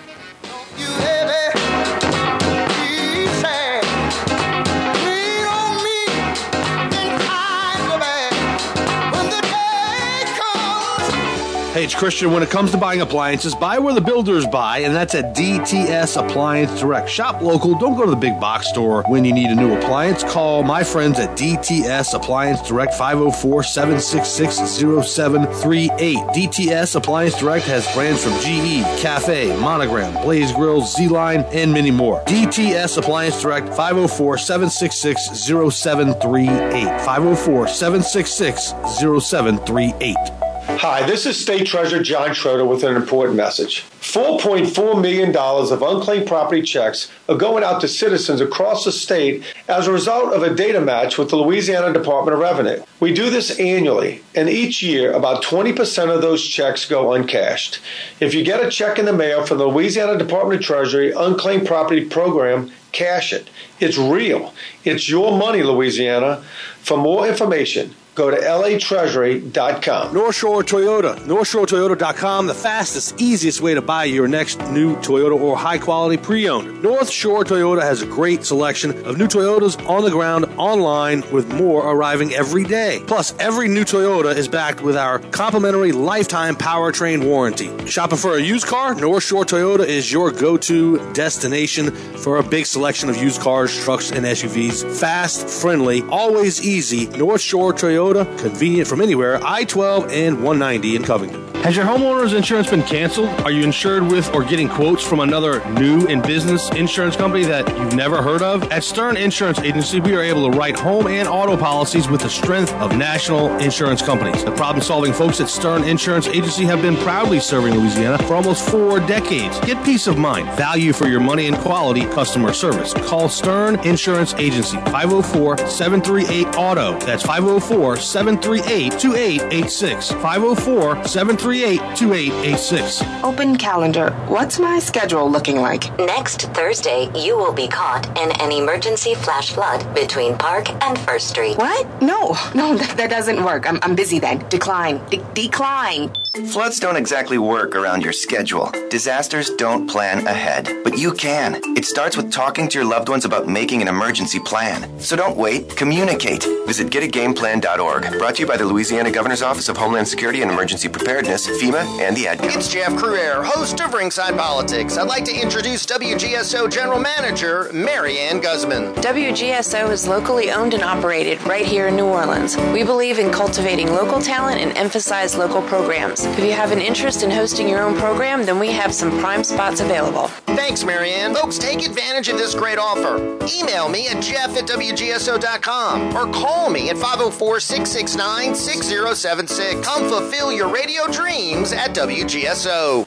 Hey, it's Christian. When it comes to buying appliances, buy where the builders buy, and that's at D T S Appliance Direct. Shop local. Don't go to the big box store when you need a new appliance. Call my friends at D T S Appliance Direct, five oh four, seven six six, oh seven three eight. D T S Appliance Direct has brands from G E, Cafe, Monogram, Blaze Grills, Z-Line, and many more. D T S Appliance Direct, five oh four, seven six six, oh seven three eight. five oh four, seven six six, oh seven three eight. Hi, this is State Treasurer John Schroeder with an important message. four point four million dollars of unclaimed property checks are going out to citizens across the state as a result of a data match with the Louisiana Department of Revenue. We do this annually, and each year about twenty percent of those checks go uncashed. If you get a check in the mail from the Louisiana Department of Treasury Unclaimed Property Program, cash it. It's real. It's your money, Louisiana. For more information, go to L A Treasury dot com. North Shore Toyota. North Shore Toyota dot com, the fastest, easiest way to buy your next new Toyota or high-quality pre-owned. North Shore Toyota has a great selection of new Toyotas on the ground, online, with more arriving every day. Plus, every new Toyota is backed with our complimentary lifetime powertrain warranty. Shopping for a used car? North Shore Toyota is your go-to destination for a big selection of used cars, trucks, and S U Vs. Fast, friendly, always easy. North Shore Toyota. Convenient from anywhere, I twelve and one ninety in Covington. Has your homeowner's insurance been canceled? Are you insured with or getting quotes from another new in business insurance company that you've never heard of? At Stern Insurance Agency, we are able to write home and auto policies with the strength of national insurance companies. The problem-solving folks at Stern Insurance Agency have been proudly serving Louisiana for almost four decades. Get peace of mind, value for your money, and quality customer service. Call Stern Insurance Agency, five oh four, seven three eight, auto. That's five oh four, seven three eight, two eight eight six. five oh four, seven three eight, two eight eight six. Open calendar. What's my schedule looking like? Next Thursday, you will be caught in an emergency flash flood between Park and First Street. What? No, no, that, that doesn't work. I'm, I'm busy then. Decline. De- decline. Floods don't exactly work around your schedule. Disasters don't plan ahead, but you can. It starts with talking to your loved ones about making an emergency plan. So don't wait. Communicate. Visit get a game plan dot org. Brought to you by the Louisiana Governor's Office of Homeland Security and Emergency Preparedness, FEMA, and the Ad Council. It's Jeff Cruer, host of Ringside Politics. I'd like to introduce W G S O General Manager, Marianne Guzman. W G S O is locally owned and operated right here in New Orleans. We believe in cultivating local talent and emphasize local programs. If you have an interest in hosting your own program, then we have some prime spots available. Thanks, Marianne. Folks, take advantage of this great offer. Email me at jeff at W G S O dot com or call me at five oh four, six six nine, six oh seven six. Come fulfill your radio dreams at W G S O.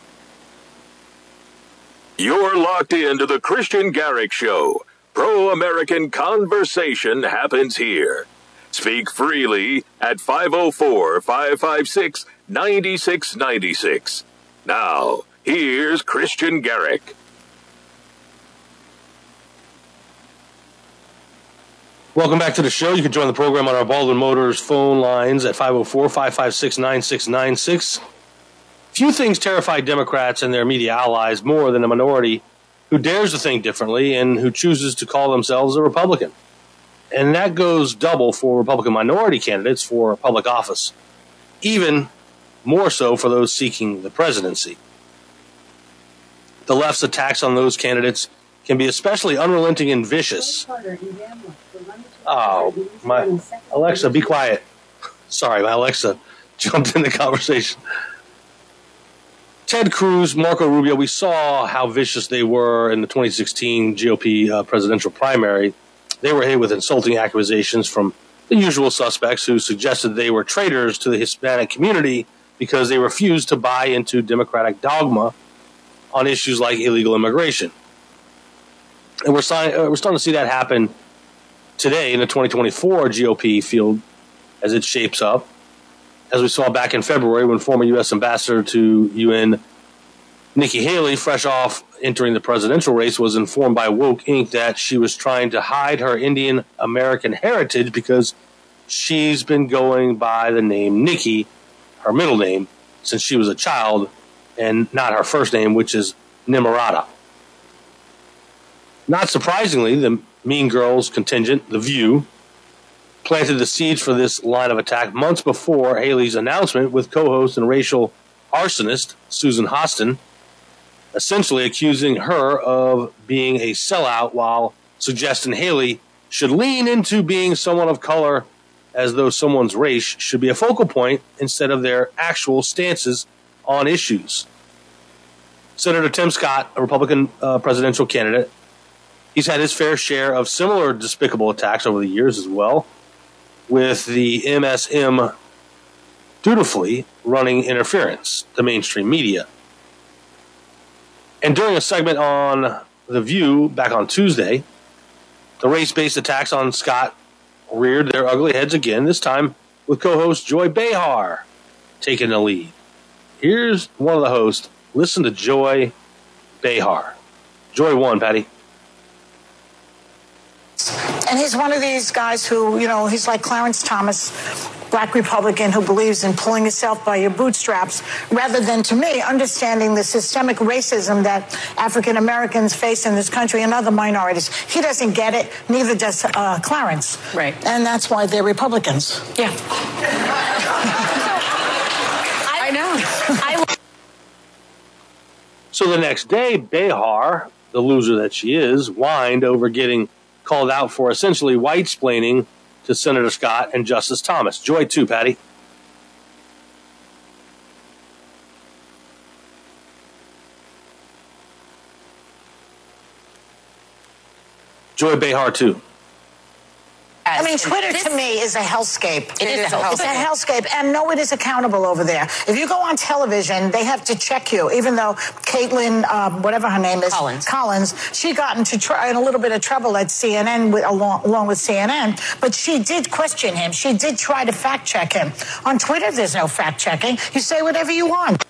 You're locked into the Christian Garrick Show. Pro-American conversation happens here. Speak freely at five oh four, five five six, nine six nine six. Now, here's Christian Garrick. Welcome back to the show. You can join the program on our Baldwin Motors phone lines at five oh four, five five six, nine six nine six. Few things terrify Democrats and their media allies more than a minority who dares to think differently and who chooses to call themselves a Republican. And that goes double for Republican minority candidates for public office, even more so for those seeking the presidency. The left's attacks on those candidates can be especially unrelenting and vicious. Oh, my Alexa, be quiet. Sorry, my Alexa jumped in the conversation. Ted Cruz, Marco Rubio, we saw how vicious they were in the twenty sixteen G O P uh, presidential primary. They were hit with insulting accusations from the usual suspects who suggested they were traitors to the Hispanic community because they refused to buy into Democratic dogma on issues like illegal immigration. And we're, si- uh, we're starting to see that happen today in the twenty twenty-four G O P field as it shapes up, as we saw back in February when former U S Ambassador to U N Nikki Haley, fresh off entering the presidential race, was informed by Woke Incorporated that she was trying to hide her Indian American heritage because she's been going by the name Nikki, her middle name, since she was a child, and not her first name, which is Nimarata. Not surprisingly, the Mean Girls contingent, The View, planted the seeds for this line of attack months before Haley's announcement, with co-host and racial arsonist Susan Hostin essentially accusing her of being a sellout while suggesting Haley should lean into being someone of color, as though someone's race should be a focal point instead of their actual stances on issues. Senator Tim Scott, a Republican uh, presidential candidate, he's had his fair share of similar despicable attacks over the years as well, with the M S M dutifully running interference, the mainstream media. And during a segment on The View back on Tuesday, the race-based attacks on Scott reared their ugly heads again, this time with co-host Joy Behar taking the lead. Here's one of the hosts. Listen to Joy Behar. Joy one, Patty. And he's one of these guys who, you know, he's like Clarence Thomas, black Republican who believes in pulling yourself by your bootstraps, rather than, to me, understanding the systemic racism that African Americans face in this country and other minorities. He doesn't get it, neither does uh, Clarence. Right. And that's why they're Republicans. Yeah. I know. I So the next day, Behar, the loser that she is, whined over getting called out for essentially white-splaining to Senator Scott and Justice Thomas. Joy two, Patty. Joy Behar two. I mean, Twitter to me is a hellscape. It is a hellscape. It's a hellscape, and nobody is accountable over there. If you go on television, they have to check you, even though Caitlin, uh, whatever her name is, Collins, Collins she got into tr- in a little bit of trouble at C N N, with, along, along with C N N, but she did question him. She did try to fact check him. On Twitter, there's no fact checking. You say whatever you want.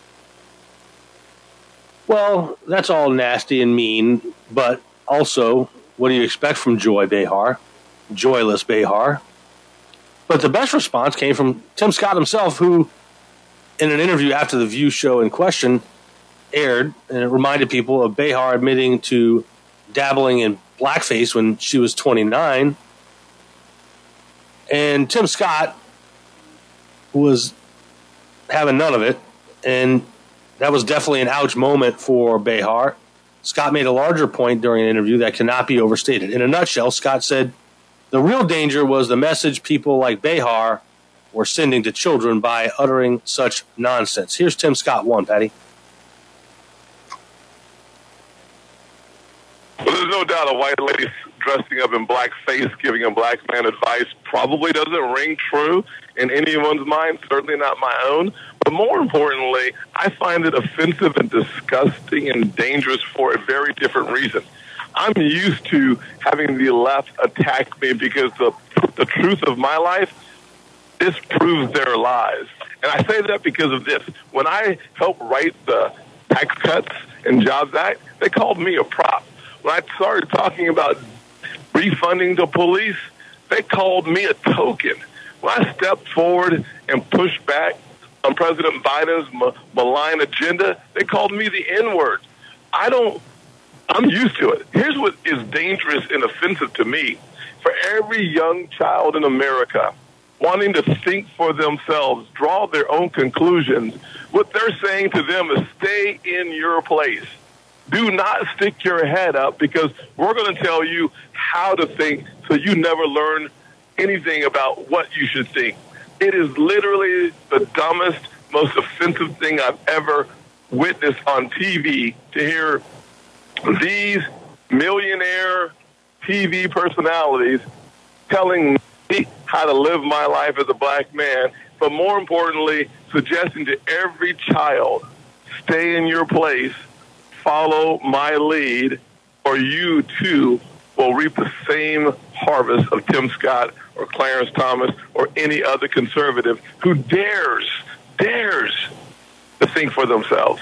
Well, that's all nasty and mean, but also, what do you expect from Joy Behar? Joyless Behar. But the best response came from Tim Scott himself, who, in an interview after the View show in question aired, and it reminded people of Behar admitting to dabbling in blackface when she was twenty-nine. And Tim Scott was having none of it, and that was definitely an ouch moment for Behar. Scott made a larger point during an interview that cannot be overstated. In a nutshell, Scott said, the real danger was the message people like Behar were sending to children by uttering such nonsense. Here's Tim Scott one, Patty. Well, there's no doubt a white lady dressing up in blackface, giving a black man advice probably doesn't ring true in anyone's mind, certainly not my own. But more importantly, I find it offensive and disgusting and dangerous for a very different reason. I'm used to having the left attack me because the the truth of my life disproves their lies. And I say that because of this. When I helped write the Tax Cuts and Jobs Act, they called me a prop. When I started talking about refunding the police, they called me a token. When I stepped forward and pushed back on President Biden's ma- malign agenda, they called me the N-word. I don't I'm used to it. Here's what is dangerous and offensive to me. For every young child in America wanting to think for themselves, draw their own conclusions, what they're saying to them is stay in your place. Do not stick your head up, because we're going to tell you how to think so you never learn anything about what you should think. It is literally the dumbest, most offensive thing I've ever witness on T V to hear these millionaire T V personalities telling me how to live my life as a black man, but more importantly, suggesting to every child, stay in your place, follow my lead, or you too will reap the same harvest of Tim Scott or Clarence Thomas or any other conservative who dares, dares to think for themselves.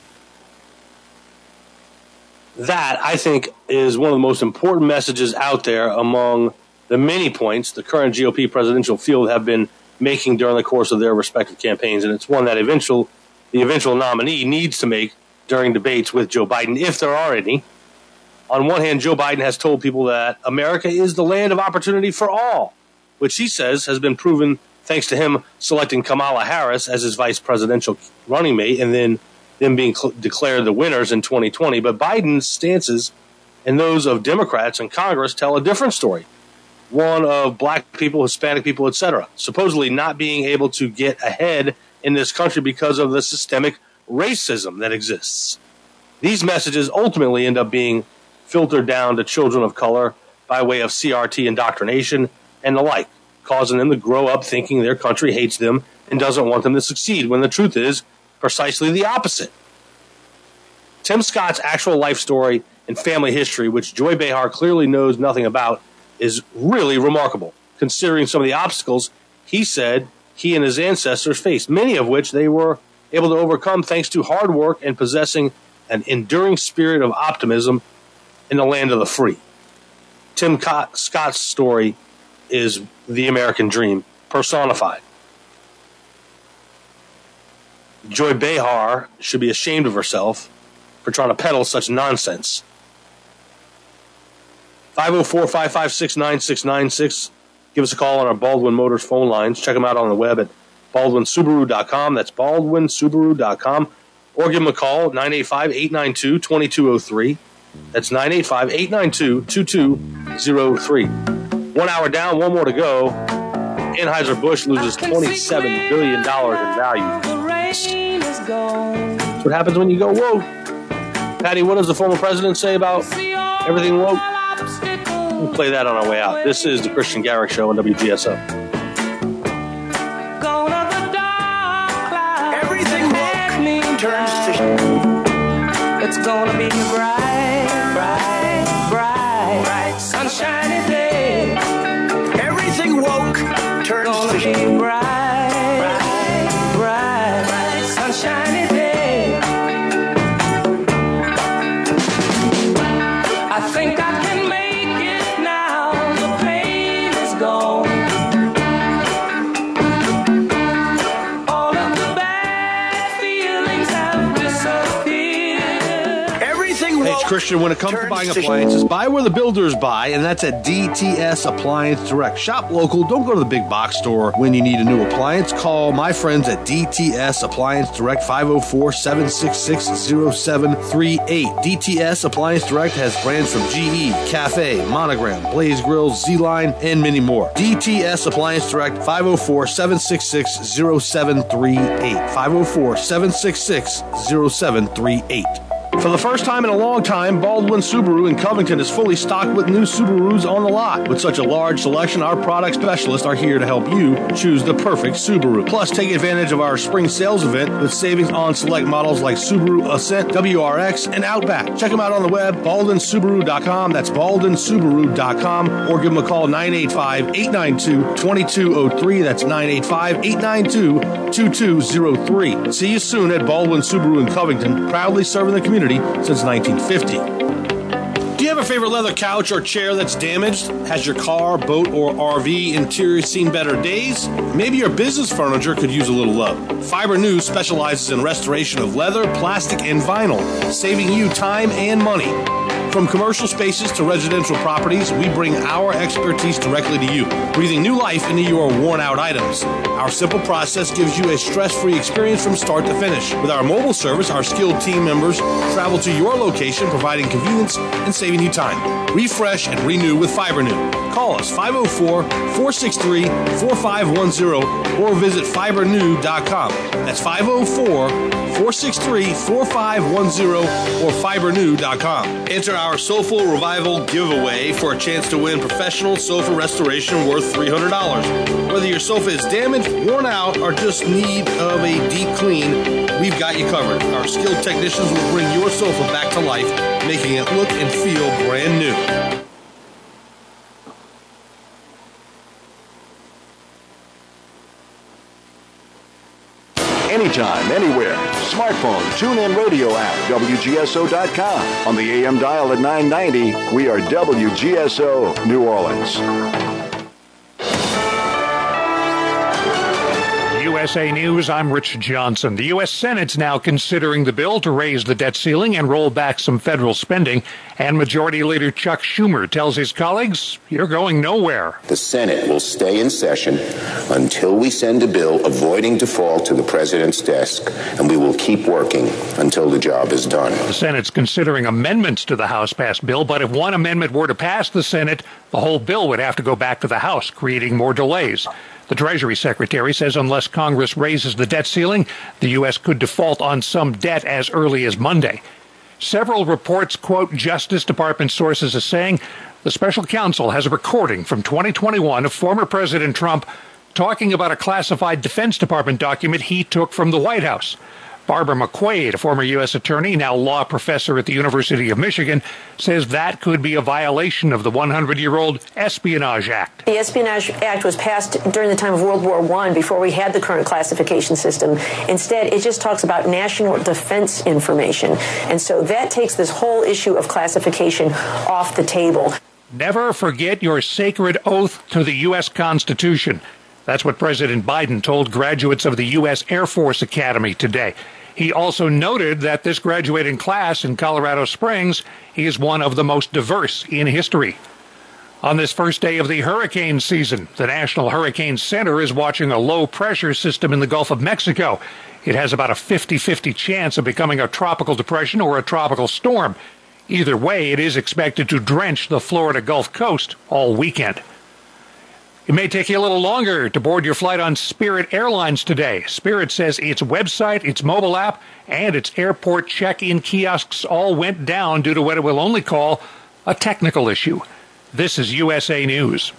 That, I think, is one of the most important messages out there among the many points the current G O P presidential field have been making during the course of their respective campaigns. And it's one that eventual, the eventual nominee needs to make during debates with Joe Biden, if there are any. On one hand, Joe Biden has told people that America is the land of opportunity for all, which he says has been proven thanks to him selecting Kamala Harris as his vice presidential running mate and then them being cl- declared the winners in twenty twenty. But Biden's stances and those of Democrats in Congress tell a different story. One of black people, Hispanic people, et cetera, supposedly not being able to get ahead in this country because of the systemic racism that exists. These messages ultimately end up being filtered down to children of color by way of C R T indoctrination and the like, causing them to grow up thinking their country hates them and doesn't want them to succeed, when the truth is precisely the opposite. Tim Scott's actual life story and family history, which Joy Behar clearly knows nothing about, is really remarkable, considering some of the obstacles he said he and his ancestors faced, many of which they were able to overcome thanks to hard work and possessing an enduring spirit of optimism in the land of the free. Tim Scott's story is the American dream personified. Joy Behar should be ashamed of herself for trying to peddle such nonsense. five oh four, five five six, nine six nine six. Give us a call on our Baldwin Motors phone lines. Check them out on the web at baldwin subaru dot com. That's baldwin subaru dot com. Or give them a call, nine eight five, eight nine two, two two zero three. That's nine eight five, eight nine two, two two zero three. One hour down, one more to go. Anheuser-Busch loses twenty-seven billion dollars in value. That's what happens when you go woke. Patty, what does the former president say about everything woke? We'll play that on our way out. This is the Christian Garrick Show on W G S O. Everything woke turns to it's gonna be a bright, bright, bright, bright, sunshiny day. Everything woke turns gonna to be bright, bright, bright, bright, sunshiny day. I think I can make it now. The pain is gone. All of the bad feelings have disappeared. Everything Hey, it's Christian. When it comes to buying appliances, buy where the builders buy, and that's at D T S Appliance Direct. Shop local. Don't go to the big box store when you need a new appliance. Call my friends at D T S Appliance Direct, five oh four, seven six six, oh seven three eight. D T S Appliance Direct has brands from G E, Cafe, Monogram, Blaze Grills, Z-Line, and many more. D T S Appliance Direct, five oh four, seven six six, oh seven three eight. five oh four, seven six six, oh seven three eight. For the first time in a long time, Baldwin Subaru in Covington is fully stocked with new Subarus on the lot. With such a large selection, our product specialists are here to help you choose the perfect Subaru. Plus, take advantage of our spring sales event with savings on select models like Subaru Ascent, W R X, and Outback. Check them out on the web, baldwin subaru dot com. That's baldwin subaru dot com. Or give them a call, nine eight five, eight nine two, two two zero three. That's nine eight five, eight nine two, two two zero three. See you soon at Baldwin Subaru in Covington, proudly serving the community since nineteen fifty. Do you have a favorite leather couch or chair that's damaged? Has your car, boat, or R V interior seen better days? Maybe your business furniture could use a little love. Fiber News specializes in restoration of leather, plastic, and vinyl, saving you time and money. From commercial spaces to residential properties, we bring our expertise directly to you, breathing new life into your worn-out items. Our simple process gives you a stress-free experience from start to finish. With our mobile service, our skilled team members travel to your location, providing convenience and saving you time. Refresh and renew with FiberNew. Call us five oh four, four six three, four five one zero or visit fiber new dot com. That's five oh four, four six three, four five one zero or fiber new dot com. Enter our Soulful Revival giveaway for a chance to win professional sofa restoration worth three hundred dollars. Whether your sofa is damaged, worn out, or just need of a deep clean, we've got you covered. Our skilled technicians will bring your sofa back to life, making it look and feel brand new. Anytime, anywhere. Smartphone, TuneIn Radio app, W G S O dot com. On the A M dial at nine ninety, we are W G S O, New Orleans. U S A News, I'm Rich Johnson. The U S Senate's now considering the bill to raise the debt ceiling and roll back some federal spending. And Majority Leader Chuck Schumer tells his colleagues, you're going nowhere. The Senate will stay in session until we send a bill avoiding default to the president's desk, and we will keep working until the job is done. The Senate's considering amendments to the House-passed bill, but if one amendment were to pass the Senate, the whole bill would have to go back to the House, creating more delays. The Treasury Secretary says unless Congress raises the debt ceiling, the U S could default on some debt as early as Monday. Several reports quote Justice Department sources as saying the special counsel has a recording from twenty twenty-one of former President Trump talking about a classified Defense Department document he took from the White House. Barbara McQuaid, a former U S attorney, now law professor at the University of Michigan, says that could be a violation of the hundred-year-old Espionage Act. The Espionage Act was passed during the time of World War One, before we had the current classification system. Instead, it just talks about national defense information. And so that takes this whole issue of classification off the table. Never forget your sacred oath to the U S Constitution. That's what President Biden told graduates of the U S Air Force Academy today. He also noted that this graduating class in Colorado Springs is one of the most diverse in history. On this first day of the hurricane season, the National Hurricane Center is watching a low-pressure system in the Gulf of Mexico. It has about a fifty-fifty chance of becoming a tropical depression or a tropical storm. Either way, it is expected to drench the Florida Gulf Coast all weekend. It may take you a little longer to board your flight on Spirit Airlines today. Spirit says its website, its mobile app, and its airport check-in kiosks all went down due to what it will only call a technical issue. This is U S A News.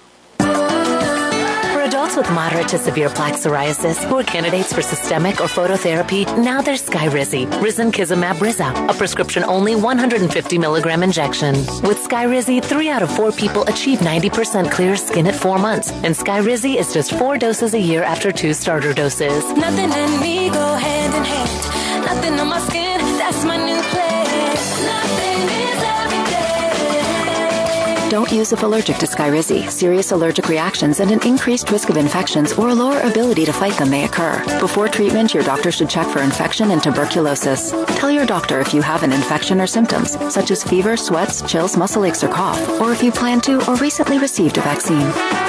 For adults with moderate to severe plaque psoriasis who are candidates for systemic or phototherapy, now there's Skyrizi, Risankizumab Riza, a prescription-only one hundred fifty milligram injection. With Skyrizi, three out of four people achieve ninety percent clear skin at four months, and Skyrizi is just four doses a year after two starter doses. Nothing in me go hand in hand. Nothing on my skin, that's my new place. Nothing is every day. Don't use if allergic to Skyrizi. Serious allergic reactions and an increased risk of infections or a lower ability to fight them may occur. Before treatment, your doctor should check for infection and tuberculosis. Tell your doctor if you have an infection or symptoms, such as fever, sweats, chills, muscle aches, or cough, or if you plan to or recently received a vaccine.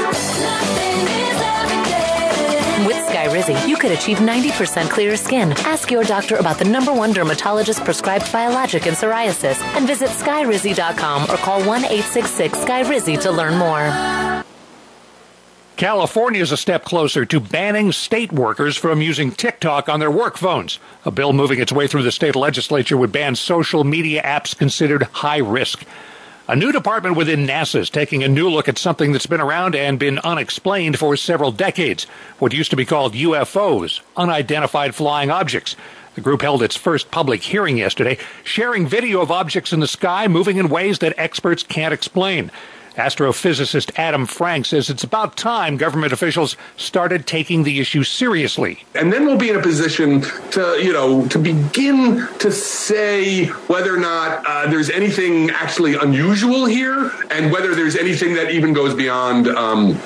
With Skyrizi, you could achieve ninety percent clearer skin. Ask your doctor about the number one dermatologist prescribed biologic in psoriasis and visit Skyrizi dot com or call one eight six six Skyrizi to learn more. California is a step closer to banning state workers from using TikTok on their work phones. A bill moving its way through the state legislature would ban social media apps considered high risk. A new department within NASA is taking a new look at something that's been around and been unexplained for several decades, what used to be called U F Os, unidentified flying objects. The group held its first public hearing yesterday, sharing video of objects in the sky moving in ways that experts can't explain. Astrophysicist Adam Frank says it's about time government officials started taking the issue seriously. And then we'll be in a position to, you know, to begin to say whether or not uh, there's anything actually unusual here and whether there's anything that even goes beyond, um,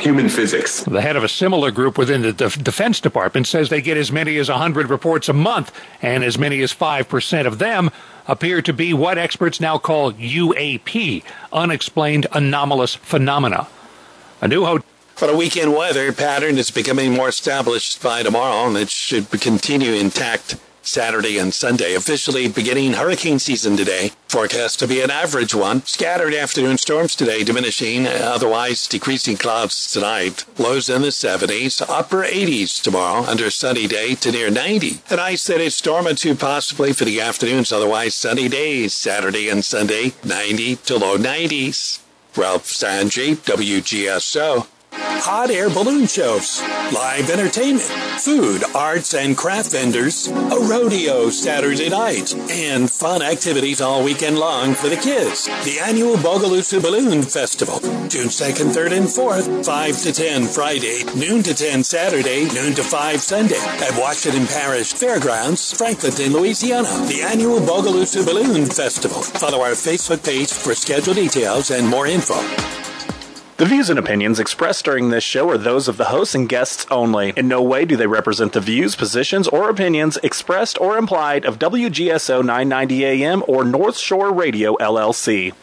human physics. The head of a similar group within the Def- Defense Department says they get as many as one hundred reports a month, and as many as five percent of them appear to be what experts now call U A P, unexplained anomalous phenomena. A new hotel. But a weekend weather pattern is becoming more established by tomorrow, and it should continue intact Saturday and Sunday, officially beginning hurricane season today. Forecast to be an average one. Scattered afternoon storms today, diminishing, otherwise decreasing clouds tonight. Lows in the seventies, upper eighties tomorrow, under sunny day to near ninety. An isolated storm or two possibly for the afternoons, otherwise sunny days Saturday and Sunday, ninety to low nineties. Ralph Sanji, W G S O. Hot air balloon shows, live entertainment, food, arts, and craft vendors, a rodeo Saturday night, and fun activities all weekend long for the kids. The annual Bogalusa Balloon Festival, June second, third, and fourth, five to ten Friday, noon to ten Saturday, noon to five Sunday, at Washington Parish Fairgrounds, Franklinton, Louisiana. The annual Bogalusa Balloon Festival. Follow our Facebook page for schedule details and more info. The views and opinions expressed during this show are those of the hosts and guests only. In no way do they represent the views, positions, or opinions expressed or implied of W G S O nine ninety A M or North Shore Radio, L L C.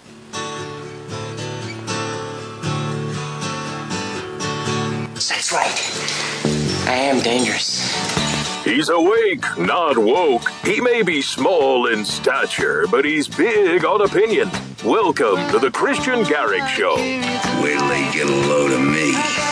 That's right. I am dangerous. He's awake, not woke. He may be small in stature, but he's big on opinion. Welcome to the Christian Garrick Show. Wait till they get a load of me.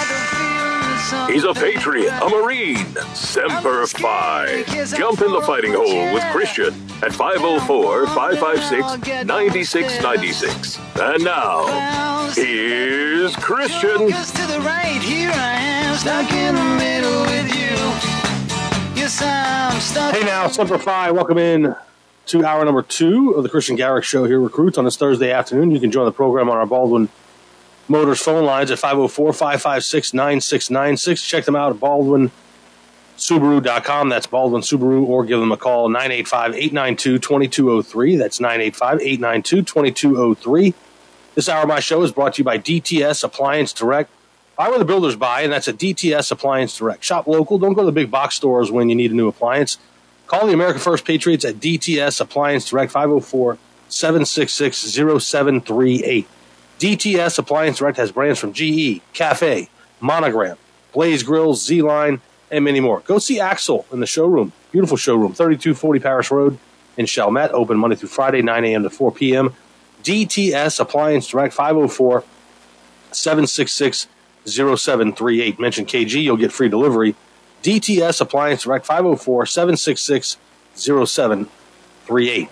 He's a patriot, a Marine, Semper Fi. Jump in the fighting hole with Christian at five oh four, five five six, nine six nine six. And now, here's Christian. Just to the right, here I am, stuck in the middle with you. Yes, I'm stuck. Hey now, Semper Fi, welcome in to hour number two of the Christian Garrick Show here, Recruits, on this Thursday afternoon. You can join the program on our Baldwin Motors phone lines at five oh four, five five six, nine six nine six. Check them out at baldwin subaru dot com. That's Baldwin Subaru, or give them a call, nine eight five, eight nine two, two two zero three. That's nine eight five, eight nine two, two two zero three. This hour of my show is brought to you by D T S Appliance Direct. Buy where the builders buy, and that's at D T S Appliance Direct. Shop local. Don't go to the big box stores when you need a new appliance. Call the America First Patriots at D T S Appliance Direct, five oh four, seven six six, zero seven three eight. D T S Appliance Direct has brands from G E, Cafe, Monogram, Blaze Grills, Z-Line, and many more. Go see Axel in the showroom. Beautiful showroom, thirty-two forty Parish Road in Chalmette. Open Monday through Friday, nine a.m. to four p.m. D T S Appliance Direct, five oh four, seven six six, zero seven three eight. Mention K G, you'll get free delivery. D T S Appliance Direct, five oh four, seven six six, zero seven three eight.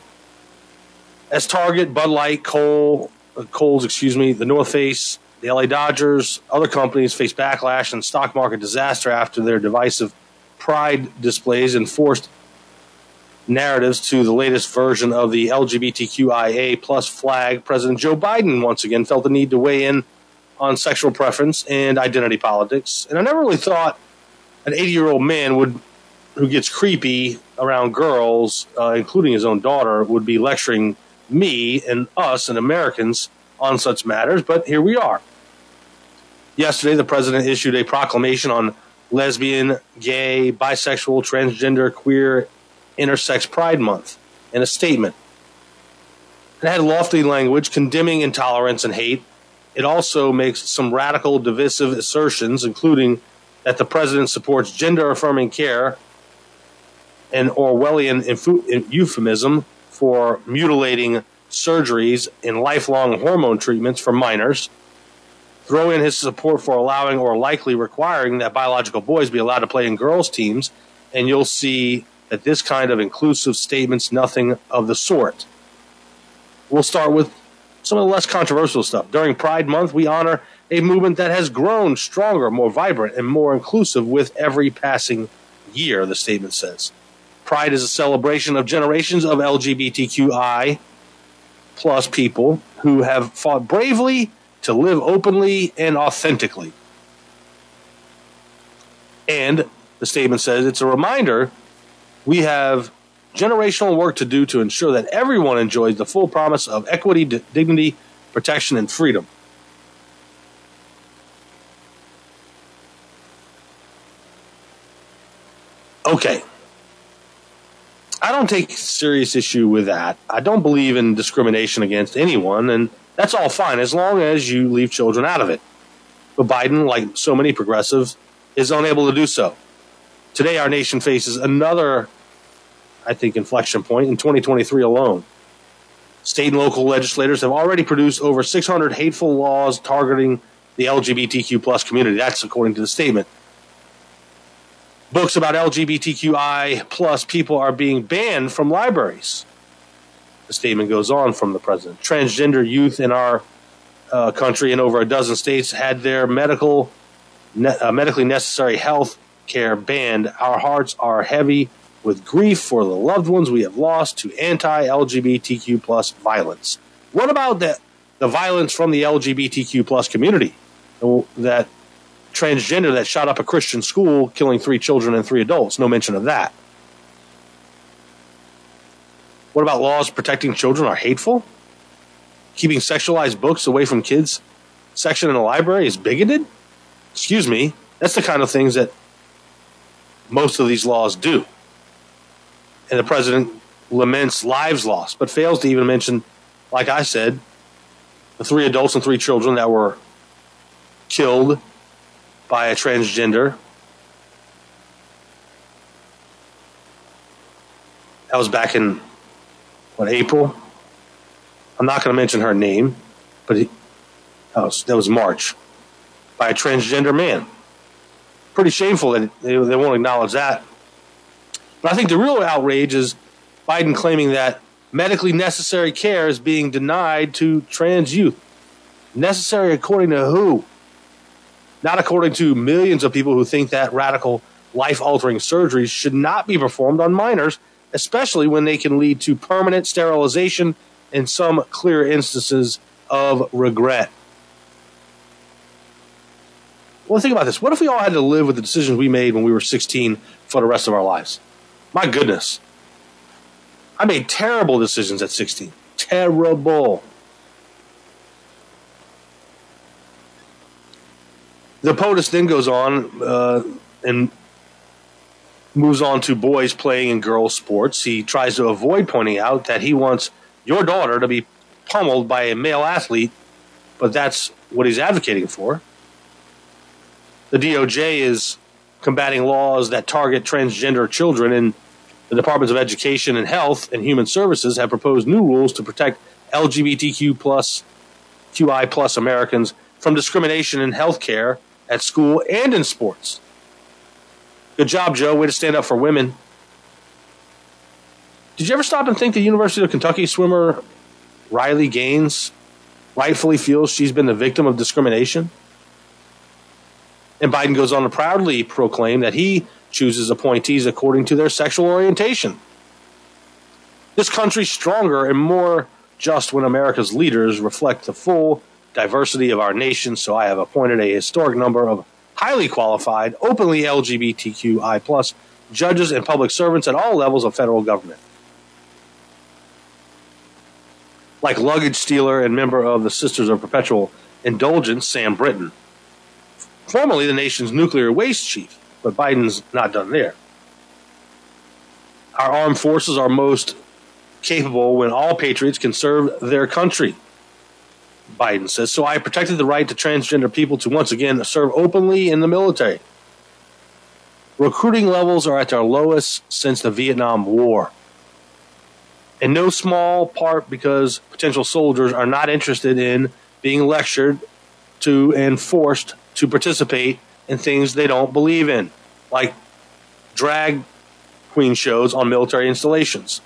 As Target, Bud Light, Cole, uh, Kohl's, excuse me, the North Face, the L A Dodgers, other companies face backlash and stock market disaster after their divisive pride displays and forced narratives to the latest version of the L G B T Q I A plus flag. President Joe Biden once again felt the need to weigh in on sexual preference and identity politics. And I never really thought an eighty-year-old man would, who gets creepy around girls, uh, including his own daughter, would be lecturing me and us and Americans on such matters, but here we are. Yesterday, the president issued a proclamation on lesbian, gay, bisexual, transgender, queer, intersex Pride Month in a statement. It had lofty language condemning intolerance and hate. It also makes some radical, divisive assertions, including that the president supports gender-affirming care, an Orwellian euphemism for mutilating surgeries and lifelong hormone treatments for minors. Throw in his support for allowing or likely requiring that biological boys be allowed to play in girls' teams, and you'll see that this kind of inclusive statement's nothing of the sort. We'll start with some of the less controversial stuff. During Pride Month, we honor a movement that has grown stronger, more vibrant, and more inclusive with every passing year, the statement says. Pride is a celebration of generations of L G B T Q I plus people who have fought bravely to live openly and authentically. And the statement says it's a reminder we have generational work to do to ensure that everyone enjoys the full promise of equity, d- dignity, protection, and freedom. Okay. I don't take serious issue with that. I don't believe in discrimination against anyone, and that's all fine as long as you leave children out of it. But Biden, like so many progressives, is unable to do so. Today, our nation faces another, I think, inflection point in twenty twenty-three alone. State and local legislators have already produced over six hundred hateful laws targeting the L G B T Q plus community. That's according to the statement. Books about L G B T Q I plus people are being banned from libraries. The statement goes on from the president. Transgender youth in our uh, country in over a dozen states had their medical, ne- uh, medically necessary health care banned. Our hearts are heavy with grief for the loved ones we have lost to anti-L G B T Q plus violence. What about the, the violence from the L G B T Q plus community? That transgender that shot up a Christian school, killing three children and three adults. No mention of that. What about laws protecting children are hateful? Keeping sexualized books away from kids' section in the library is bigoted? Excuse me. That's the kind of things that most of these laws do. And the president laments lives lost, but fails to even mention, like I said, the three adults and three children that were killed by a transgender. That was back in, what, April? I'm not going to mention her name, but he, that, was, that was March. By a transgender man. Pretty shameful that they, they won't acknowledge that. But I think the real outrage is Biden claiming that medically necessary care is being denied to trans youth. Necessary according to who? Not according to millions of people who think that radical life-altering surgeries should not be performed on minors, especially when they can lead to permanent sterilization and some clear instances of regret. Well, think about this. What if we all had to live with the decisions we made when we were sixteen for the rest of our lives? My goodness. I made terrible decisions at sixteen. Terrible. The POTUS then goes on uh, and moves on to boys playing in girls' sports. He tries to avoid pointing out that he wants your daughter to be pummeled by a male athlete, but that's what he's advocating for. The D O J is combating laws that target transgender children, and the Departments of Education and Health and Human Services have proposed new rules to protect L G B T Q plus, Q I plus Americans from discrimination in health care at school and in sports. Good job, Joe. Way to stand up for women. Did you ever stop and think the University of Kentucky swimmer Riley Gaines rightfully feels she's been the victim of discrimination? And Biden goes on to proudly proclaim that he chooses appointees according to their sexual orientation. This country's stronger and more just when America's leaders reflect the full diversity of our nation, so I have appointed a historic number of highly qualified, openly L G B T Q I plus judges and public servants at all levels of federal government. Like luggage stealer and member of the Sisters of Perpetual Indulgence, Sam Brinton. Formerly the nation's nuclear waste chief, but Biden's not done there. Our armed forces are most capable when all patriots can serve their country, Biden says. So I protected the right to transgender people to once again serve openly in the military. Recruiting levels are at their lowest since the Vietnam War. In no small part because potential soldiers are not interested in being lectured to and forced to participate in things they don't believe in, like drag queen shows on military installations.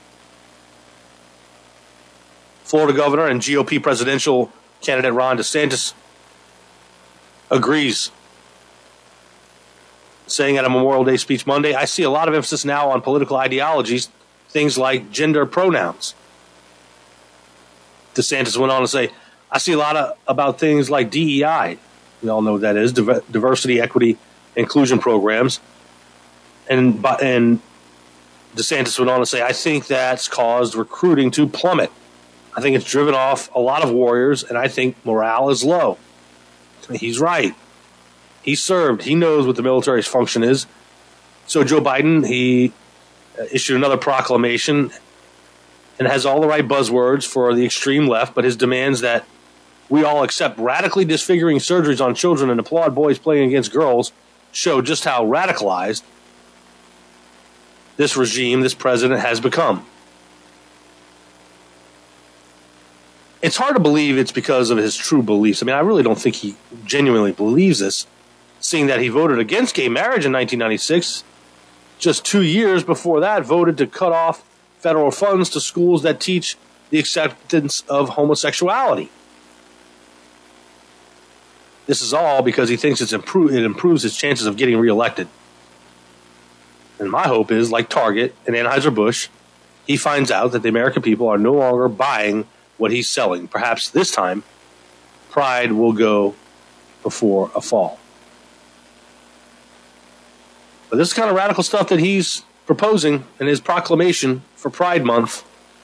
Florida governor and G O P presidential candidate Ron DeSantis agrees, saying at a Memorial Day speech Monday, I see a lot of emphasis now on political ideologies, things like gender pronouns. DeSantis went on to say, I see a lot of, about things like D E I. We all know what that is, diversity, equity, inclusion programs. And, and DeSantis went on to say, I think that's caused recruiting to plummet. I think it's driven off a lot of warriors, and I think morale is low. He's right. He served. He knows what the military's function is. So Joe Biden, he issued another proclamation and has all the right buzzwords for the extreme left, but his demands that we all accept radically disfiguring surgeries on children and applaud boys playing against girls show just how radicalized this regime, this president, has become. It's hard to believe it's because of his true beliefs. I mean, I really don't think he genuinely believes this, seeing that he voted against gay marriage in nineteen ninety-six. Just two years before that, voted to cut off federal funds to schools that teach the acceptance of homosexuality. This is all because he thinks it's improve, it improves his chances of getting reelected. And my hope is, like Target and Anheuser-Busch, he finds out that the American people are no longer buying what he's selling. Perhaps this time, pride will go before a fall. But this is kind of radical stuff that he's proposing in his proclamation for Pride Month.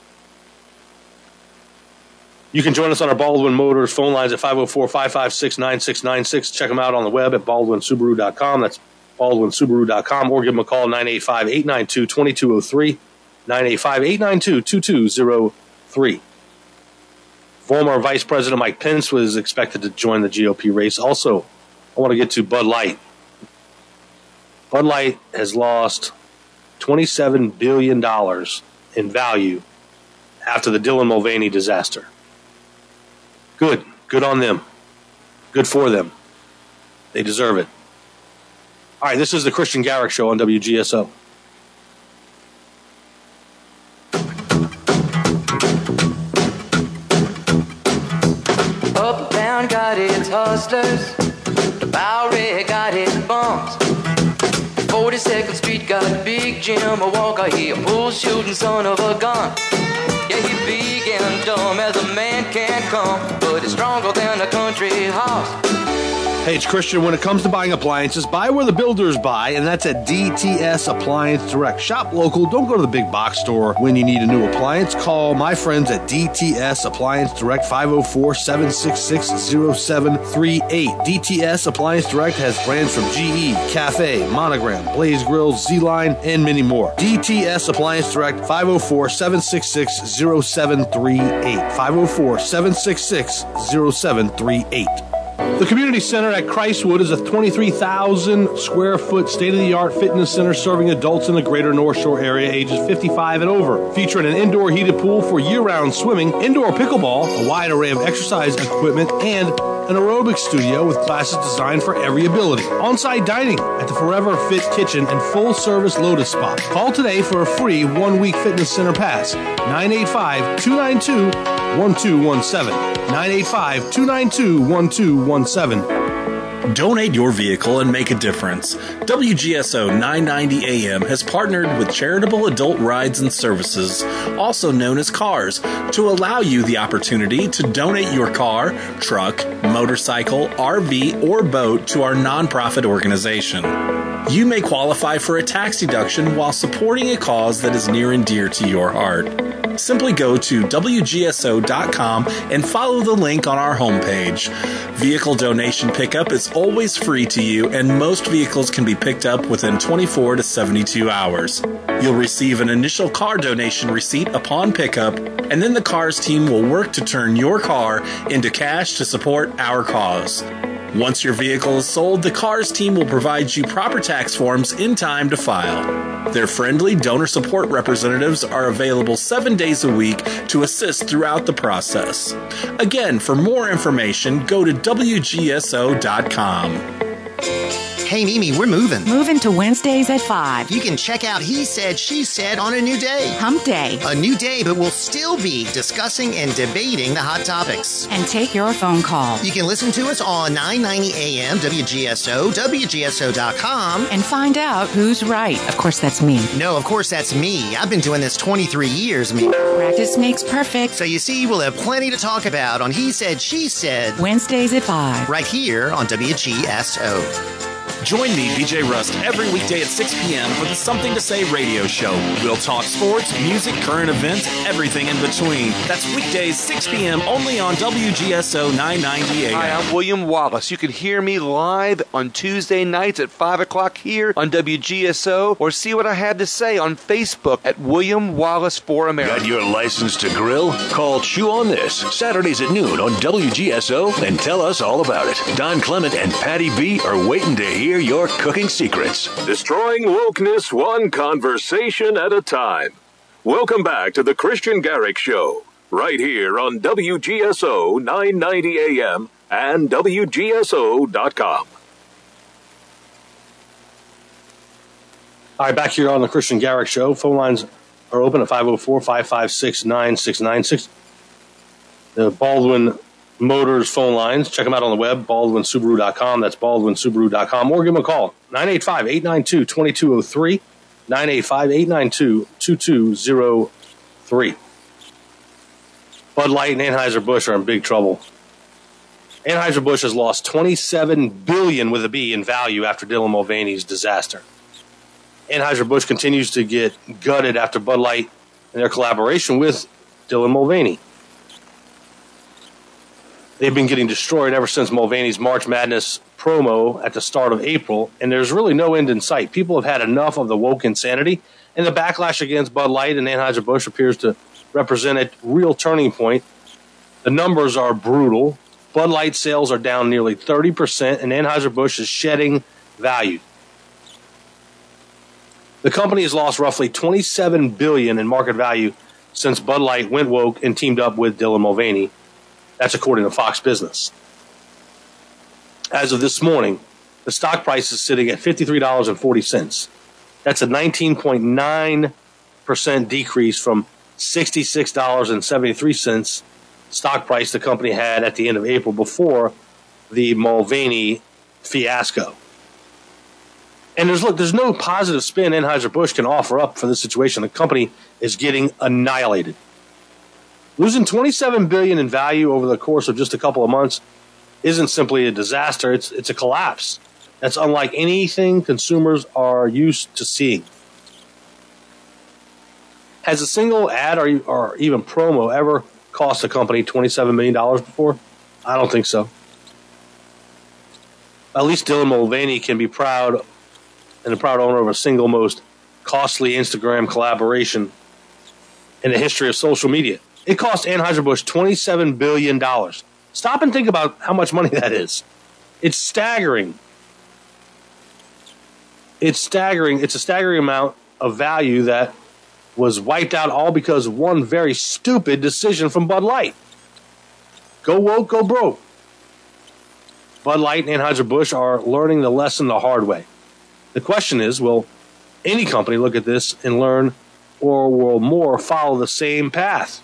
You can join us on our Baldwin Motors phone lines at five oh four, five five six, nine six nine six. Check them out on the web at baldwin subaru dot com. That's baldwin subaru dot com. Or give them a call, nine eight five, eight nine two, two two zero three, nine eight five, eight nine two, two two zero three. Former Vice President Mike Pence was expected to join the G O P race. Also, I want to get to Bud Light. Bud Light has lost twenty-seven billion dollars in value after the Dylan Mulvaney disaster. Good. Good on them. Good for them. They deserve it. All right, this is the Christian Garrick Show on W G S O. Uptown got its hustlers, the Bowery got its bums. forty-second Street got Big Jim, a Walker, he a bull-shooting son of a gun. Yeah, he big and dumb as a man can come, but he's stronger than a country horse. Hey, it's Christian. When it comes to buying appliances, buy where the builders buy, and that's at D T S Appliance Direct. Shop local. Don't go to the big box store when you need a new appliance. Call my friends at D T S Appliance Direct, five oh four, seven six six, oh seven three eight. D T S Appliance Direct has brands from G E, Cafe, Monogram, Blaze Grills, Z-Line, and many more. D T S Appliance Direct, five oh four, seven six six, oh seven three eight. five oh four, seven six six, oh seven three eight. The Community Center at Christwood is a twenty-three thousand square foot state-of-the-art fitness center serving adults in the greater North Shore area ages fifty-five and over. Featuring an indoor heated pool for year-round swimming, indoor pickleball, a wide array of exercise equipment, and an aerobics studio with classes designed for every ability. On-site dining at the Forever Fit Kitchen and full-service Lotus Spa. Call today for a free one-week fitness center pass. nine eight five, two nine two, one two one seven. nine eight five, two nine two, one two one seven. Donate your vehicle and make a difference. W G S O nine ninety A M has partnered with Charitable Adult Rides and Services, also known as CARS, to allow you the opportunity to donate your car, truck, motorcycle, R V, or boat to our nonprofit organization. You may qualify for a tax deduction while supporting a cause that is near and dear to your heart. Simply go to W G S O dot com and follow the link on our homepage. Vehicle donation pickup is always free to you, and most vehicles can be picked up within twenty-four to seventy-two hours. You'll receive an initial car donation receipt upon pickup, and then the CARS team will work to turn your car into cash to support our cause. Once your vehicle is sold, the CARS team will provide you proper tax forms in time to file. Their friendly donor support representatives are available seven days a week to assist throughout the process. Again, for more information, go to W G S O dot com. Hey, Mimi, we're moving. Moving to Wednesdays at five. You can check out He Said, She Said on a new day. Hump Day. A new day, but we'll still be discussing and debating the hot topics. And take your phone call. You can listen to us on nine ninety A M, W G S O, W G S O dot com. And find out who's right. Of course, that's me. No, of course, that's me. I've been doing this twenty-three years, me. Practice makes perfect. So you see, we'll have plenty to talk about on He Said, She Said. Wednesdays at five. Right here on W G S O. Join me, B J Rust, every weekday at six p.m. for the Something to Say radio show. We'll talk sports, music, current events, everything in between. That's weekdays, six p.m. only on W G S O nine ninety A M. Hi, I'm William Wallace. You can hear me live on Tuesday nights at five o'clock here on W G S O, or see what I had to say on Facebook at William Wallace for America. Got your license to grill? Call Chew on This, Saturdays at noon on W G S O, and tell us all about it. Don Clement and Patty B are waiting to hear your cooking secrets. Destroying wokeness one conversation at a time. Welcome back to the Christian Garrick Show, right here on W G S O nine ninety A M and W G S O dot com. All right, back here on the Christian Garrick Show. Phone lines are open at five oh four, five five six, nine six nine six. The Baldwin Motors phone lines. Check them out on the web, baldwin subaru dot com. That's baldwin subaru dot com. Or give them a call, nine eight five, eight nine two, two two zero three, nine eight five, eight nine two, two two zero three. Bud Light and Anheuser-Busch are in big trouble. Anheuser-Busch has lost twenty-seven billion dollars with a B in value after Dylan Mulvaney's disaster. Anheuser-Busch continues to get gutted after Bud Light and their collaboration with Dylan Mulvaney. They've been getting destroyed ever since Mulvaney's March Madness promo at the start of April, and there's really no end in sight. People have had enough of the woke insanity, and the backlash against Bud Light and Anheuser-Busch appears to represent a real turning point. The numbers are brutal. Bud Light sales are down nearly thirty percent, and Anheuser-Busch is shedding value. The company has lost roughly twenty-seven billion dollars in market value since Bud Light went woke and teamed up with Dylan Mulvaney. That's according to Fox Business. As of this morning, the stock price is sitting at fifty-three dollars and forty cents. That's a nineteen point nine percent decrease from sixty-six dollars and seventy-three cents stock price the company had at the end of April before the Mulvaney fiasco. And there's look, there's no positive spin Anheuser-Busch can offer up for this situation. The company is getting annihilated. Losing twenty-seven billion dollars in value over the course of just a couple of months isn't simply a disaster. It's it's a collapse. That's unlike anything consumers are used to seeing. Has a single ad or, or even promo ever cost a company twenty-seven million dollars before? I don't think so. At least Dylan Mulvaney can be proud and the proud owner of a single most costly Instagram collaboration in the history of social media. It cost Anheuser-Busch twenty-seven billion dollars. Stop and think about how much money that is. It's staggering. It's staggering. It's a staggering amount of value that was wiped out all because of one very stupid decision from Bud Light. Go woke, go broke. Bud Light and Anheuser-Busch are learning the lesson the hard way. The question is, will any company look at this and learn, or will more follow the same path?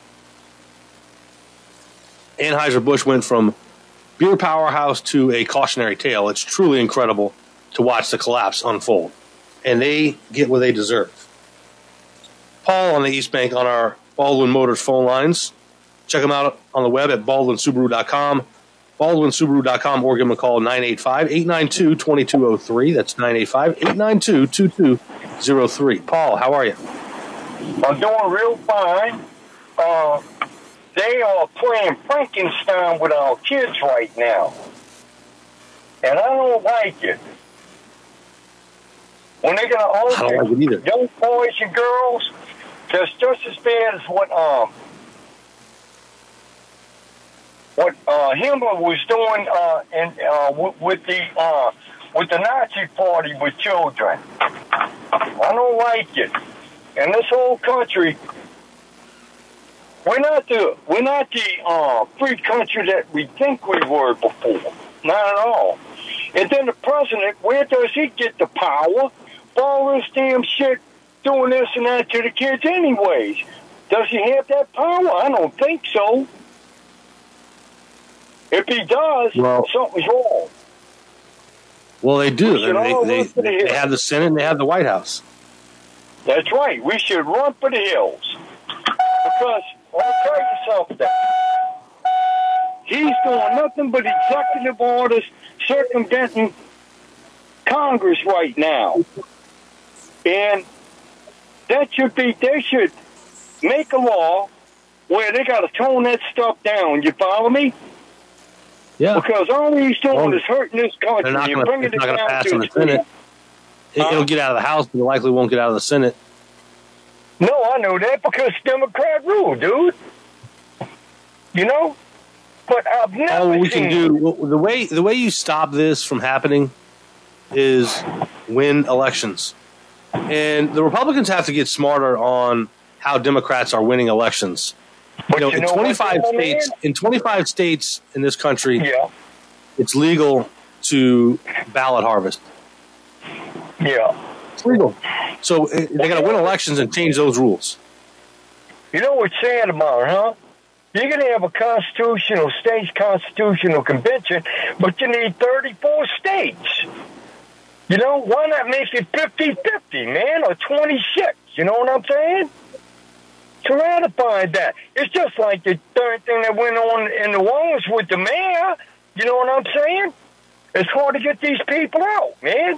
Anheuser-Busch went from beer powerhouse to a cautionary tale. It's truly incredible to watch the collapse unfold. And they get what they deserve. Paul on the East Bank on our Baldwin Motors phone lines. Check them out on the web at baldwin subaru dot com. baldwin subaru dot com, or give them a call, nine eight five, eight nine two, two two zero three. That's nine eight five, eight nine two, two two zero three. Paul, how are you? I'm doing real fine. Uh, they are playing Frankenstein with our kids right now. And I don't like it. When they're going to alter like young boys and girls, that's just as bad as what um what uh, Himmler was doing uh, in, uh, w- with the uh, with the Nazi Party with children. I don't like it. And this whole country, we're not the we're not the uh, free country that we think we were before. Not at all. And then the president, where does he get the power for all this damn shit, doing this and that to the kids anyways? Does he have that power? I don't think so. If he does, well, something's wrong. Well, they do. They, they, they, they have the Senate and they have the White House. That's right. We should run for the hills. Because, I'll tell you something. He's doing nothing but executive orders, circumventing Congress right now. And that should be, they should make a law where they got to tone that stuff down. You follow me? Yeah. Because all he's doing well, is hurting this country. They're not You're going bringing to it down pass to in the its Senate. feet. It, it'll get out of the House, but it likely won't get out of the Senate. No, I know that because Democrat rule, dude. You know? But I've never All we seen can do, well, the way the way you stop this from happening is win elections. And the Republicans have to get smarter on how Democrats are winning elections. You know, you in know twenty-five what, states, man? in twenty-five states in this country, yeah. it's legal to ballot harvest. Yeah. It's legal. So uh, they got to win elections and change those rules. You know what's sad about it, huh? You're going to have a constitutional, state's constitutional convention, but you need thirty-four states. You know, why not make it fifty-fifty, man, or twenty-six? You know what I'm saying? To ratify that. It's just like the third thing that went on in New Orleans with the mayor. You know what I'm saying? It's hard to get these people out, man.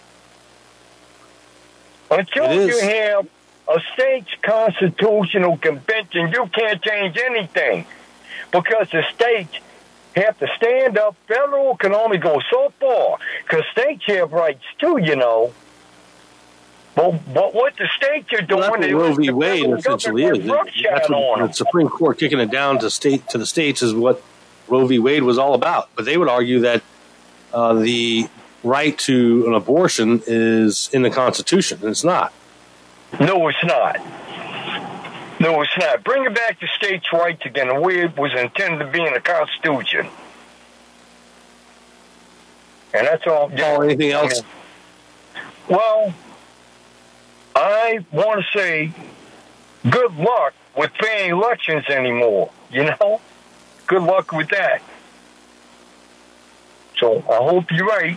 Until you have a state's constitutional convention, you can't change anything. Because the states have to stand up. Federal can only go so far. Because states have rights too, you know. But, but what the states are doing... Well, that's what is Roe v. the Wade federal essentially is. government That's roughshod on what them. the Supreme Court kicking it down to state to the states is what Roe v. Wade was all about. But they would argue that uh, the right to an abortion is in the Constitution, and it's not. No, it's not. No, it's not. Bring it back to states' rights again, the way it was intended to be in the Constitution. And that's all. Paul, anything else? Well, I want to say good luck with fair elections anymore, you know? Good luck with that. So I hope you're right.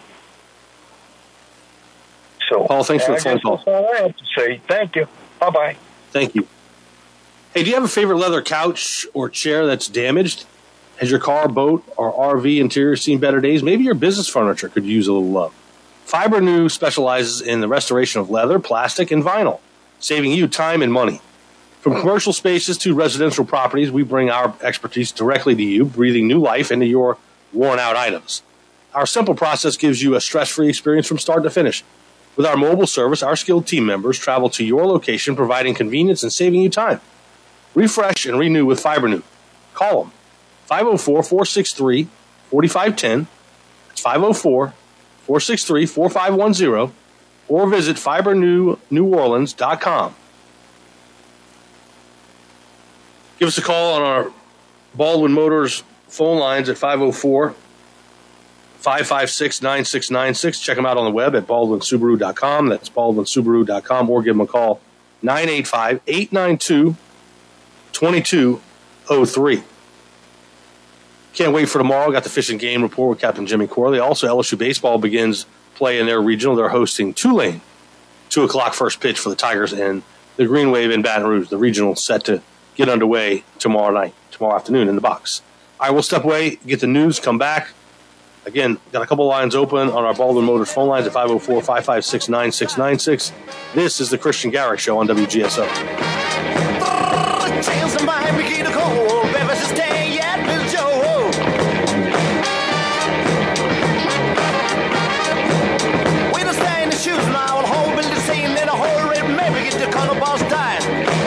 So, Paul, thanks for the I phone guess call. That's all I have to say. Thank you. Bye-bye. Thank you. Hey, do you have a favorite leather couch or chair that's damaged? Has your car, boat, or R V interior seen better days? Maybe your business furniture could use a little love. Fiber New specializes in the restoration of leather, plastic, and vinyl, saving you time and money. From commercial spaces to residential properties, we bring our expertise directly to you, breathing new life into your worn-out items. Our simple process gives you a stress-free experience from start to finish. With our mobile service, our skilled team members travel to your location, providing convenience and saving you time. Refresh and renew with Fiber New. Call them. five oh four, four six three, four five one zero. That's five oh four, four six three, four five one zero. Or visit fiber new new orleans dot com. Give us a call on our Baldwin Motors phone lines at five oh four, five five six, nine six nine six. Check them out on the web at baldwin subaru dot com. That's baldwin subaru dot com. Or give them a call, nine eight five, eight nine two, two two oh three. Can't wait for tomorrow. Got the Fish and Game Report with Captain Jimmy Corley. Also, L S U Baseball begins play in their regional. They're hosting Tulane. two o'clock first pitch for the Tigers and the Green Wave in Baton Rouge. The regional set to get underway tomorrow night, tomorrow afternoon in the box. All right, we'll step away, get the news, come back. Again, got a couple lines open on our Baldwin Motors phone lines at five oh four, five five six, nine six nine six. This is the Christian Garrick Show on W G S O. Tell somebody we get a call. Bever's to stay at Bill Joe. We don't stay in the shoes now. The whole building scene in a whole red maybe get the color boss died.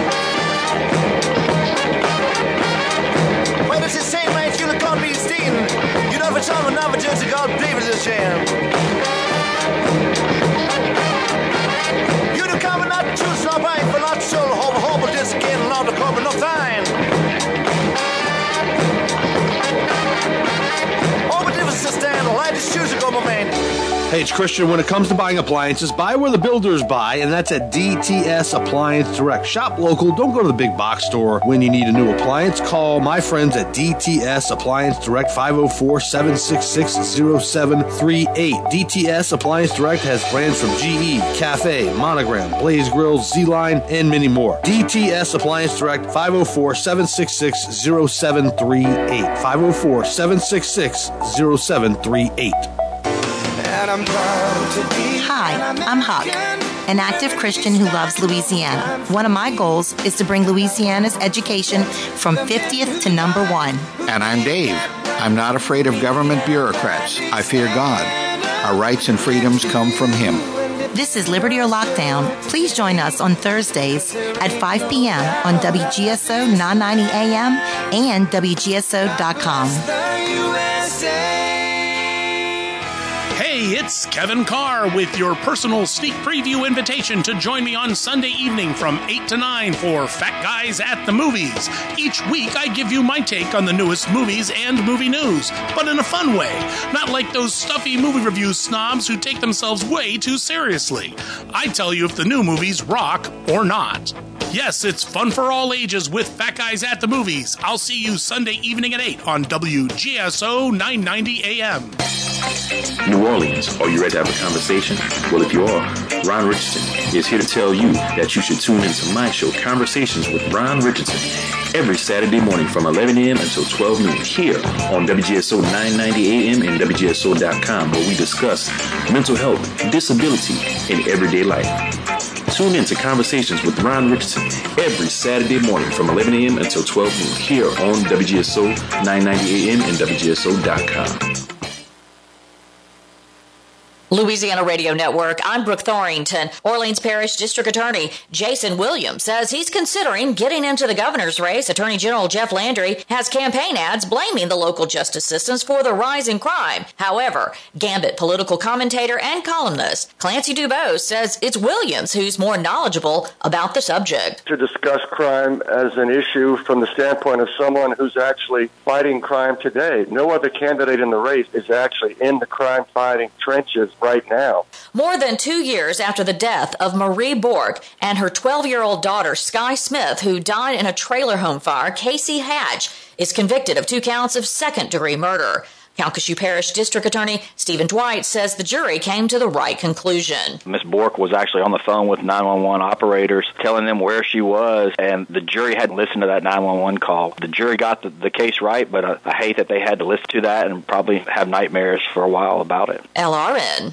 Well, it's the same man, you're the country steam. You know, for some another just a god believe it's a sham. You the coming out to choose no right for not so hope hope this again not the cover no time. Oh, but difference to stand light the shoes go my man. Hey, it's Christian. When it comes to buying appliances, buy where the builders buy, and that's at D T S Appliance Direct. Shop local. Don't go to the big box store when you need a new appliance. Call my friends at D T S Appliance Direct, five oh four, seven six six, oh seven three eight. D T S Appliance Direct has brands from G E, Cafe, Monogram, Blaze Grills, Z-Line, and many more. D T S Appliance Direct, five oh four, seven six six, oh seven three eight. five oh four, seven six six, oh seven three eight. Hi, I'm Huck, an active Christian who loves Louisiana. One of my goals is to bring Louisiana's education from fiftieth to number one. And I'm Dave. I'm not afraid of government bureaucrats. I fear God. Our rights and freedoms come from Him. This is Liberty or Lockdown. Please join us on Thursdays at five p.m. on W G S O nine ninety A M and W G S O dot com. Hey, it's Kevin Carr with your personal sneak preview invitation to join me on Sunday evening from eight to nine for Fat Guys at the Movies. Each week, I give you my take on the newest movies and movie news, but in a fun way. Not like those stuffy movie review snobs who take themselves way too seriously. I tell you if the new movies rock or not. Yes, it's fun for all ages with Fat Guys at the Movies. I'll see you Sunday evening at eight on W G S O nine ninety A M. New Orleans, are you ready to have a conversation? Well, if you are, Ron Richardson is here to tell you that you should tune into my show, Conversations with Ron Richardson, every Saturday morning from eleven a.m. until twelve noon here on W G S O nine ninety A M and W G S O dot com, where we discuss mental health, disability, and everyday life. Tune in to Conversations with Ron Richardson every Saturday morning from eleven a.m. until twelve noon here on W G S O nine ninety A M and W G S O dot com. Louisiana Radio Network, I'm Brooke Thorington. Orleans Parish District Attorney Jason Williams says he's considering getting into the governor's race. Attorney General Jeff Landry has campaign ads blaming the local justice systems for the rise in crime. However, Gambit political commentator and columnist Clancy Dubose says it's Williams who's more knowledgeable about the subject. To discuss crime as an issue from the standpoint of someone who's actually fighting crime today. No other candidate in the race is actually in the crime-fighting trenches right now. More than two years after the death of Marie Bork and her twelve-year-old daughter, Sky Smith, who died in a trailer home fire, Casey Hatch is convicted of two counts of second-degree murder. Calcasieu Parish District Attorney Stephen Dwight says the jury came to the right conclusion. Miss Bork was actually on the phone with nine one one operators telling them where she was, and the jury hadn't listened to that nine one one call. The jury got the, the case right, but I, I hate that they had to listen to that and probably have nightmares for a while about it. L R N.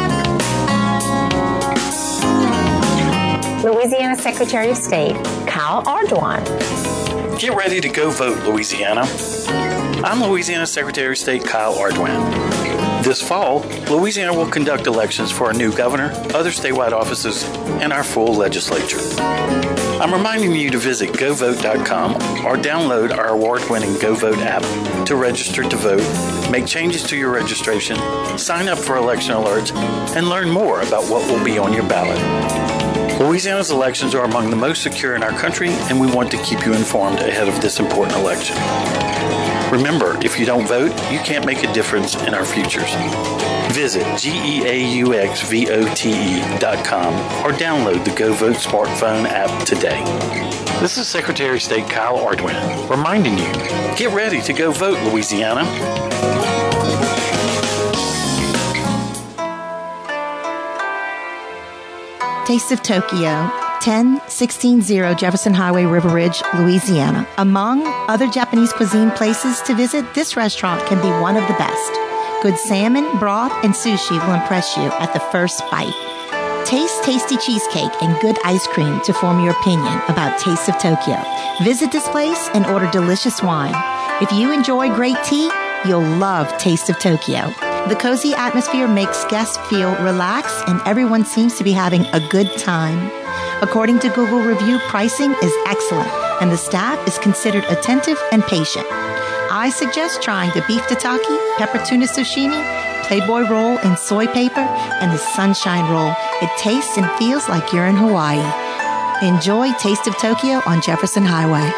Louisiana Secretary of State Kyle Ardoin. Get ready to go vote, Louisiana. I'm Louisiana Secretary of State Kyle Ardoin. This fall, Louisiana will conduct elections for our new governor, other statewide offices, and our full legislature. I'm reminding you to visit go vote dot com or download our award-winning GoVote app to register to vote, make changes to your registration, sign up for election alerts, and learn more about what will be on your ballot. Louisiana's elections are among the most secure in our country, and we want to keep you informed ahead of this important election. Remember, if you don't vote, you can't make a difference in our futures. Visit G E A U X V O T E dot com or download the GoVote smartphone app today. This is Secretary of State Kyle Ardoin reminding you, get ready to go vote, Louisiana. Taste of Tokyo, ten sixteen oh Jefferson Highway, River Ridge, Louisiana. Among other Japanese cuisine places to visit, this restaurant can be one of the best. Good salmon, broth, and sushi will impress you at the first bite. Taste tasty cheesecake and good ice cream to form your opinion about Taste of Tokyo. Visit this place and order delicious wine. If you enjoy great tea, you'll love Taste of Tokyo. The cozy atmosphere makes guests feel relaxed and everyone seems to be having a good time. According to Google review, pricing is excellent and the staff is considered attentive and patient. I suggest trying the beef tataki, pepper tuna sashimi, Playboy roll in soy paper, and the sunshine roll. It tastes and feels like you're in Hawaii. Enjoy Taste of Tokyo on Jefferson Highway.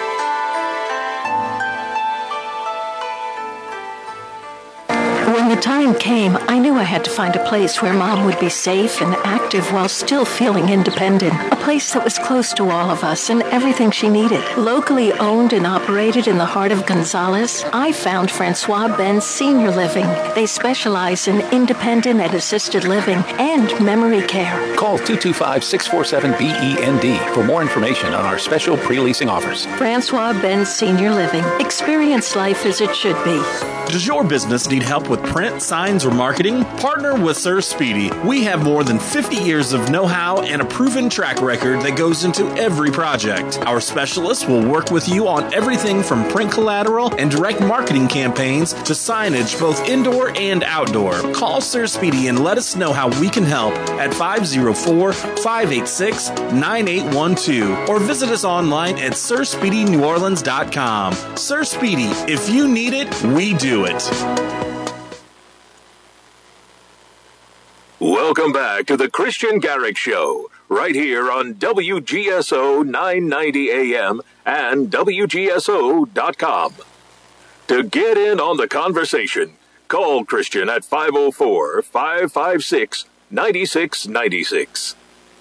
When the time came, I knew I had to find a place where Mom would be safe and active while still feeling independent. A place that was close to all of us and everything she needed. Locally owned and operated in the heart of Gonzales, I found Francois Benz Senior Living. They specialize in independent and assisted living and memory care. Call two two five, six four seven, B E N D for more information on our special pre-leasing offers. Francois Benz Senior Living. Experience life as it should be. Does your business need help with print, signs, or marketing? Partner with Sir Speedy. We have more than fifty years of know-how and a proven track record that goes into every project. Our specialists will work with you on everything from print collateral and direct marketing campaigns to signage both indoor and outdoor. Call Sir Speedy and let us know how we can help at five oh four, five eight six, nine eight one two or visit us online at sir speedy new orleans dot com. Sir Speedy, if you need it, we do it. Welcome back to the Christian Garrick Show, right here on W G S O nine ninety A M and W G S O dot com. To get in on the conversation, call Christian at five oh four, five five six, nine six nine six.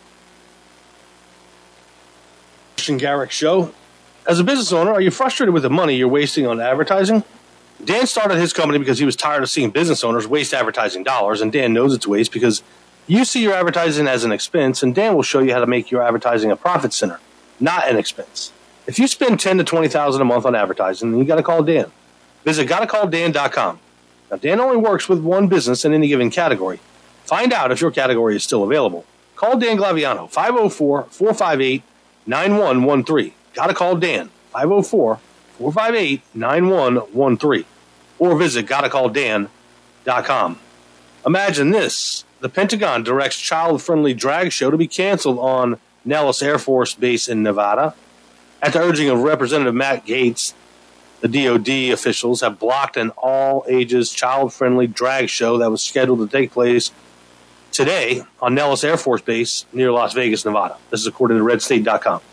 Christian Garrick Show. As a business owner, are you frustrated with the money you're wasting on advertising? Dan started his company because he was tired of seeing business owners waste advertising dollars, and Dan knows it's waste because you see your advertising as an expense, and Dan will show you how to make your advertising a profit center, not an expense. If you spend ten thousand to twenty thousand dollars a month on advertising, then you got to call Dan. Visit gotta call Dan dot com. Now, Dan only works with one business in any given category. Find out if your category is still available. Call Dan Glaviano, five oh four, four five eight, nine one one three. Gotta call Dan, five oh four, four five eight, nine one one three. Or visit gotta call Dan dot com. Imagine this. The Pentagon directs child-friendly drag show to be canceled on Nellis Air Force Base in Nevada. At the urging of Representative Matt Gaetz, the D O D officials have blocked an all-ages child-friendly drag show that was scheduled to take place today on Nellis Air Force Base near Las Vegas, Nevada. This is according to red state dot com.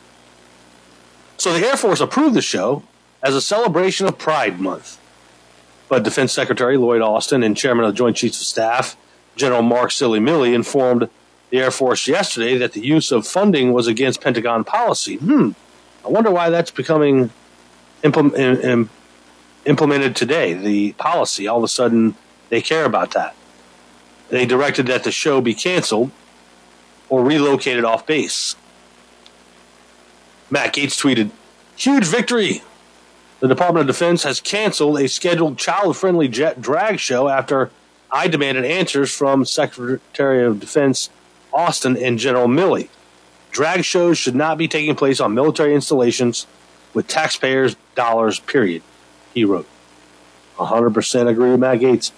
So the Air Force approved the show as a celebration of Pride Month. But Defense Secretary Lloyd Austin and Chairman of the Joint Chiefs of Staff, General Mark Silly Milley, informed the Air Force yesterday that the use of funding was against Pentagon policy. Hmm. I wonder why that's becoming implement, implemented today, the policy. All of a sudden, they care about that. They directed that the show be canceled or relocated off base. Matt Gaetz tweeted, "Huge victory! The Department of Defense has canceled a scheduled child-friendly jet drag show after I demanded answers from Secretary of Defense Austin and General Milley. Drag shows should not be taking place on military installations with taxpayers' dollars, period," he wrote. one hundred percent agree with Matt Gaetz.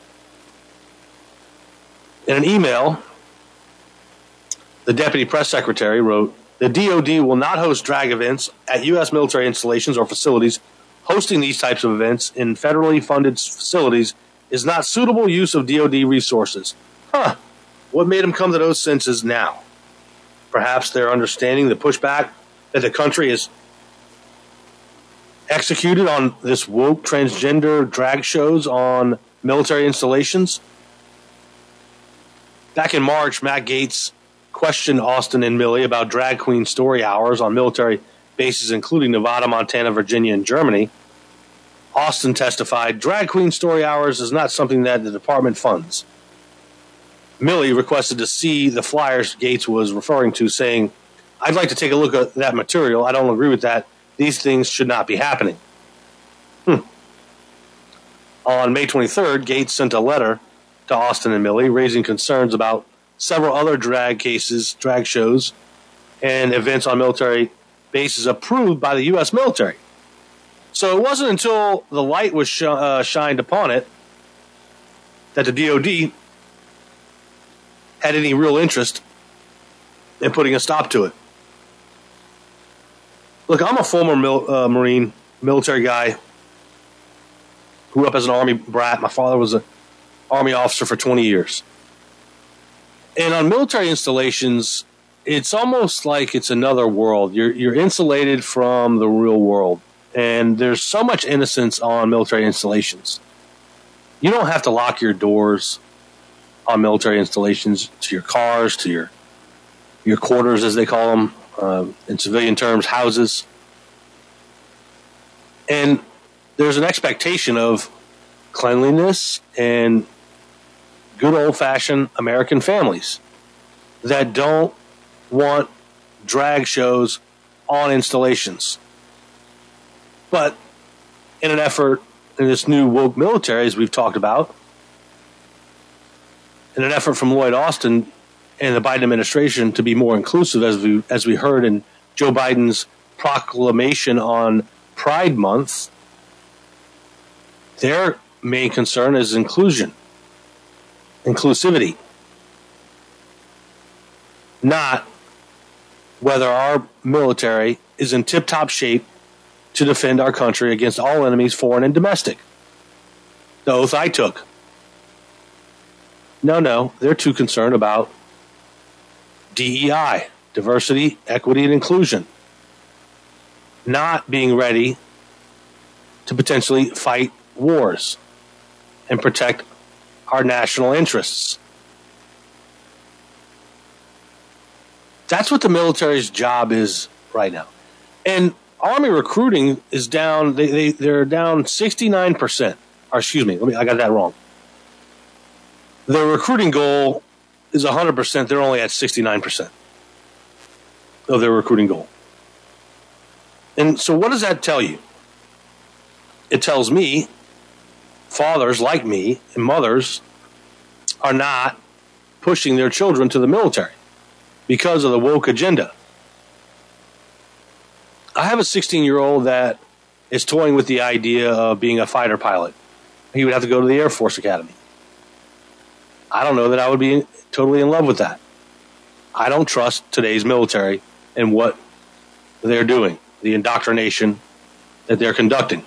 In an email, the Deputy Press Secretary wrote, "The D O D will not host drag events at U S military installations or facilities. Hosting these types of events in federally funded facilities is not suitable use of D O D resources." Huh. What made them come to those senses now? Perhaps they're understanding the pushback that the country has executed on this woke transgender drag shows on military installations. Back in March, Matt Gaetz questioned Austin and Milley about drag queen story hours on military bases including Nevada, Montana, Virginia, and Germany. Austin testified, "Drag queen story hours is not something that the department funds." Milley requested to see the flyers Gaetz was referring to, saying, "I'd like to take a look at that material. I don't agree with that. These things should not be happening." Hmm. On May twenty-third, Gaetz sent a letter to Austin and Milley raising concerns about several other drag cases, drag shows, and events on military bases approved by the U S military. So it wasn't until the light was sh- uh, shined upon it that the D O D had any real interest in putting a stop to it. Look, I'm a former mil- uh, Marine, military guy, grew up as an Army brat. My father was an Army officer for twenty years. And on military installations, it's almost like it's another world. You're you're insulated from the real world. And there's so much innocence on military installations. You don't have to lock your doors on military installations to your cars, to your your quarters, as they call them, uh, in civilian terms, houses. And there's an expectation of cleanliness and good old-fashioned American families that don't want drag shows on installations. But in an effort in this new woke military, as we've talked about, in an effort from Lloyd Austin and the Biden administration to be more inclusive, as we as we heard in Joe Biden's proclamation on Pride Month, their main concern is inclusion, inclusivity, not whether our military is in tip-top shape to defend our country against all enemies, foreign and domestic. The oath I took. No, no, they're too concerned about D E I, diversity, equity, and inclusion, not being ready to potentially fight wars and protect our national interests. That's what the military's job is right now. And Army recruiting is down, they, they, they're down sixty-nine percent. Or excuse me, let me, I got that wrong. The recruiting goal is one hundred percent. They're only at sixty-nine percent of their recruiting goal. And so what does that tell you? It tells me fathers like me and mothers are not pushing their children to the military because of the woke agenda. I have a sixteen-year-old that is toying with the idea of being a fighter pilot. He would have to go to the Air Force Academy. I don't know that I would be totally in love with that. I don't trust today's military and what they're doing, the indoctrination that they're conducting.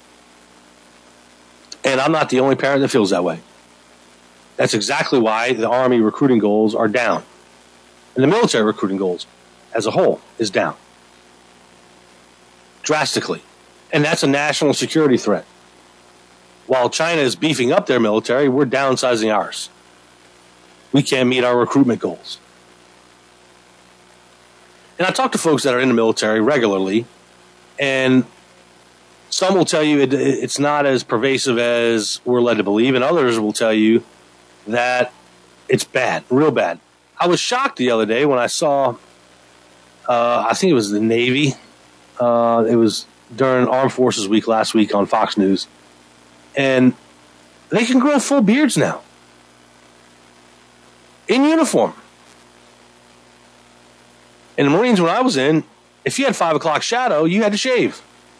And I'm not the only parent that feels that way. That's exactly why the Army recruiting goals are down. And the military recruiting goals as a whole is down. Drastically. And that's a national security threat. While China is beefing up their military, we're downsizing ours. We can't meet our recruitment goals. And I talk to folks that are in the military regularly, and some will tell you it, it's not as pervasive as we're led to believe, and others will tell you that it's bad, real bad. I was shocked the other day when I saw, uh, I think it was the Navy, uh, it was during Armed Forces Week last week on Fox News, and they can grow full beards now. In uniform. In the Marines, when I was in, if you had five o'clock shadow, you had to shave.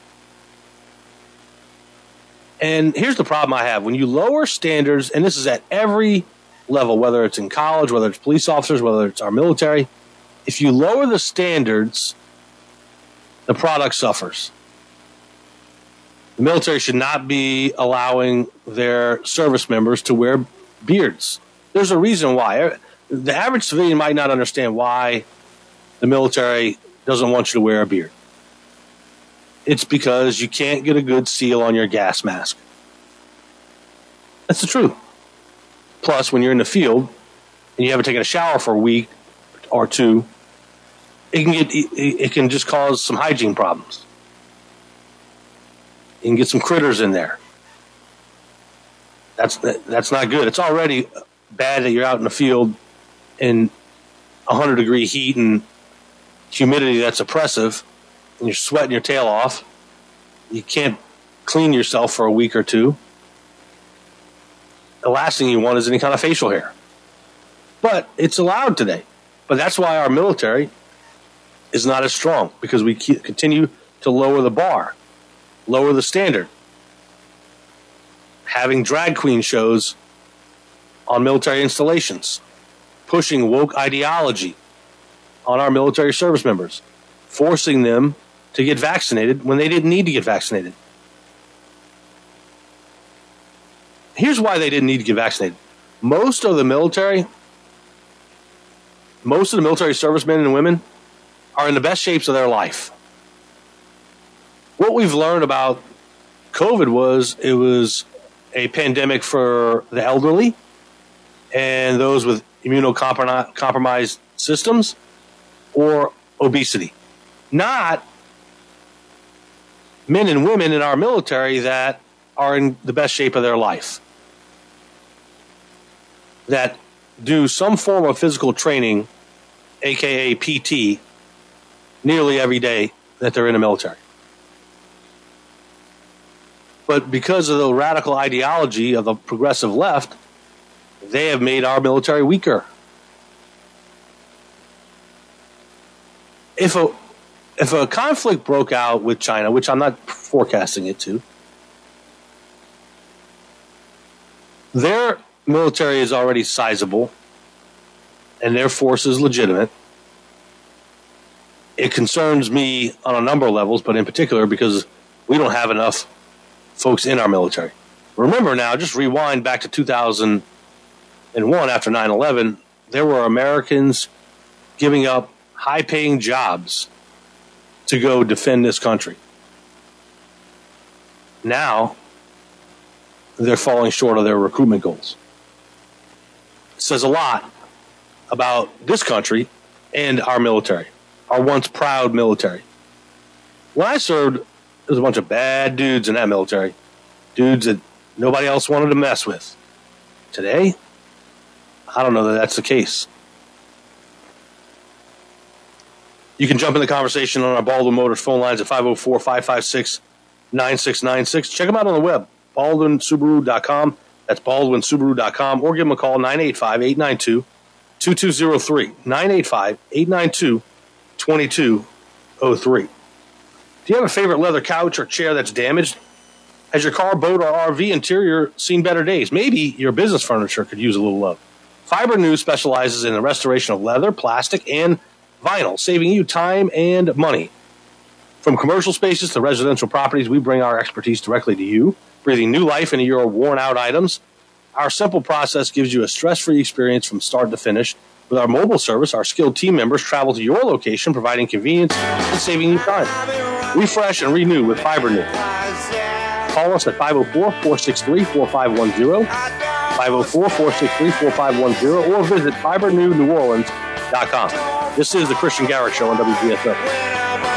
And here's the problem I have. When you lower standards, and this is at every level, whether it's in college, whether it's police officers, whether it's our military, if you lower the standards, the product suffers. The military should not be allowing their service members to wear beards. There's a reason why. The average civilian might not understand why the military doesn't want you to wear a beard. It's because you can't get a good seal on your gas mask. That's the truth. Plus, when you're in the field and you haven't taken a shower for a week or two, it can get it can just cause some hygiene problems. You can get some critters in there. That's that's not good. It's already bad that you're out in the field in one hundred degree heat and humidity that's oppressive, and you're sweating your tail off. You can't clean yourself for a week or two. The last thing you want is any kind of facial hair. But it's allowed today. But that's why our military is not as strong, because we continue to lower the bar, lower the standard. Having drag queen shows on military installations, pushing woke ideology on our military service members, forcing them to get vaccinated when they didn't need to get vaccinated. Here's why they didn't need to get vaccinated. Most of the military, most of the military servicemen and women are in the best shapes of their life. What we've learned about COVID was it was a pandemic for the elderly and those with immunocompromised systems or obesity. Not men and women in our military that are in the best shape of their life, that do some form of physical training, aka P T, nearly every day that they're in the military. But because of the radical ideology of the progressive left, they have made our military weaker. If a if a conflict broke out with China, which I'm not forecasting it to, their military is already sizable and their force is legitimate. It concerns me on a number of levels, but in particular because we don't have enough folks in our military. Remember now, just rewind back to two thousand one after nine eleven, there were Americans giving up high-paying jobs to go defend this country. Now, they're falling short of their recruitment goals. It says a lot about this country and our military, our once proud military. When I served, there was a bunch of bad dudes in that military, dudes that nobody else wanted to mess with. Today, I don't know that that's the case. You can jump in the conversation on our Baldwin Motors phone lines at five oh four, five five six, nine six nine six. Check them out on the web, baldwin subaru dot com. That's baldwin subaru dot com. Or give them a call, nine eight five, eight nine two, two two zero three. nine eight five, eight nine two, two two zero three. Do you have a favorite leather couch or chair that's damaged? Has your car, boat, or R V interior seen better days? Maybe your business furniture could use a little love. Fiber New specializes in the restoration of leather, plastic, and vinyl, saving you time and money. From commercial spaces to residential properties, we bring our expertise directly to you, breathing new life into your worn-out items. Our simple process gives you a stress-free experience from start to finish. With our mobile service, our skilled team members travel to your location, providing convenience and saving you time. Refresh and renew with Fiber New. Call us at five oh four, four six three, four five one zero, five oh four, four six three, four five one zero, or visit fiber new new orleans dot com. This is the Christian Garrick Show on W G S O.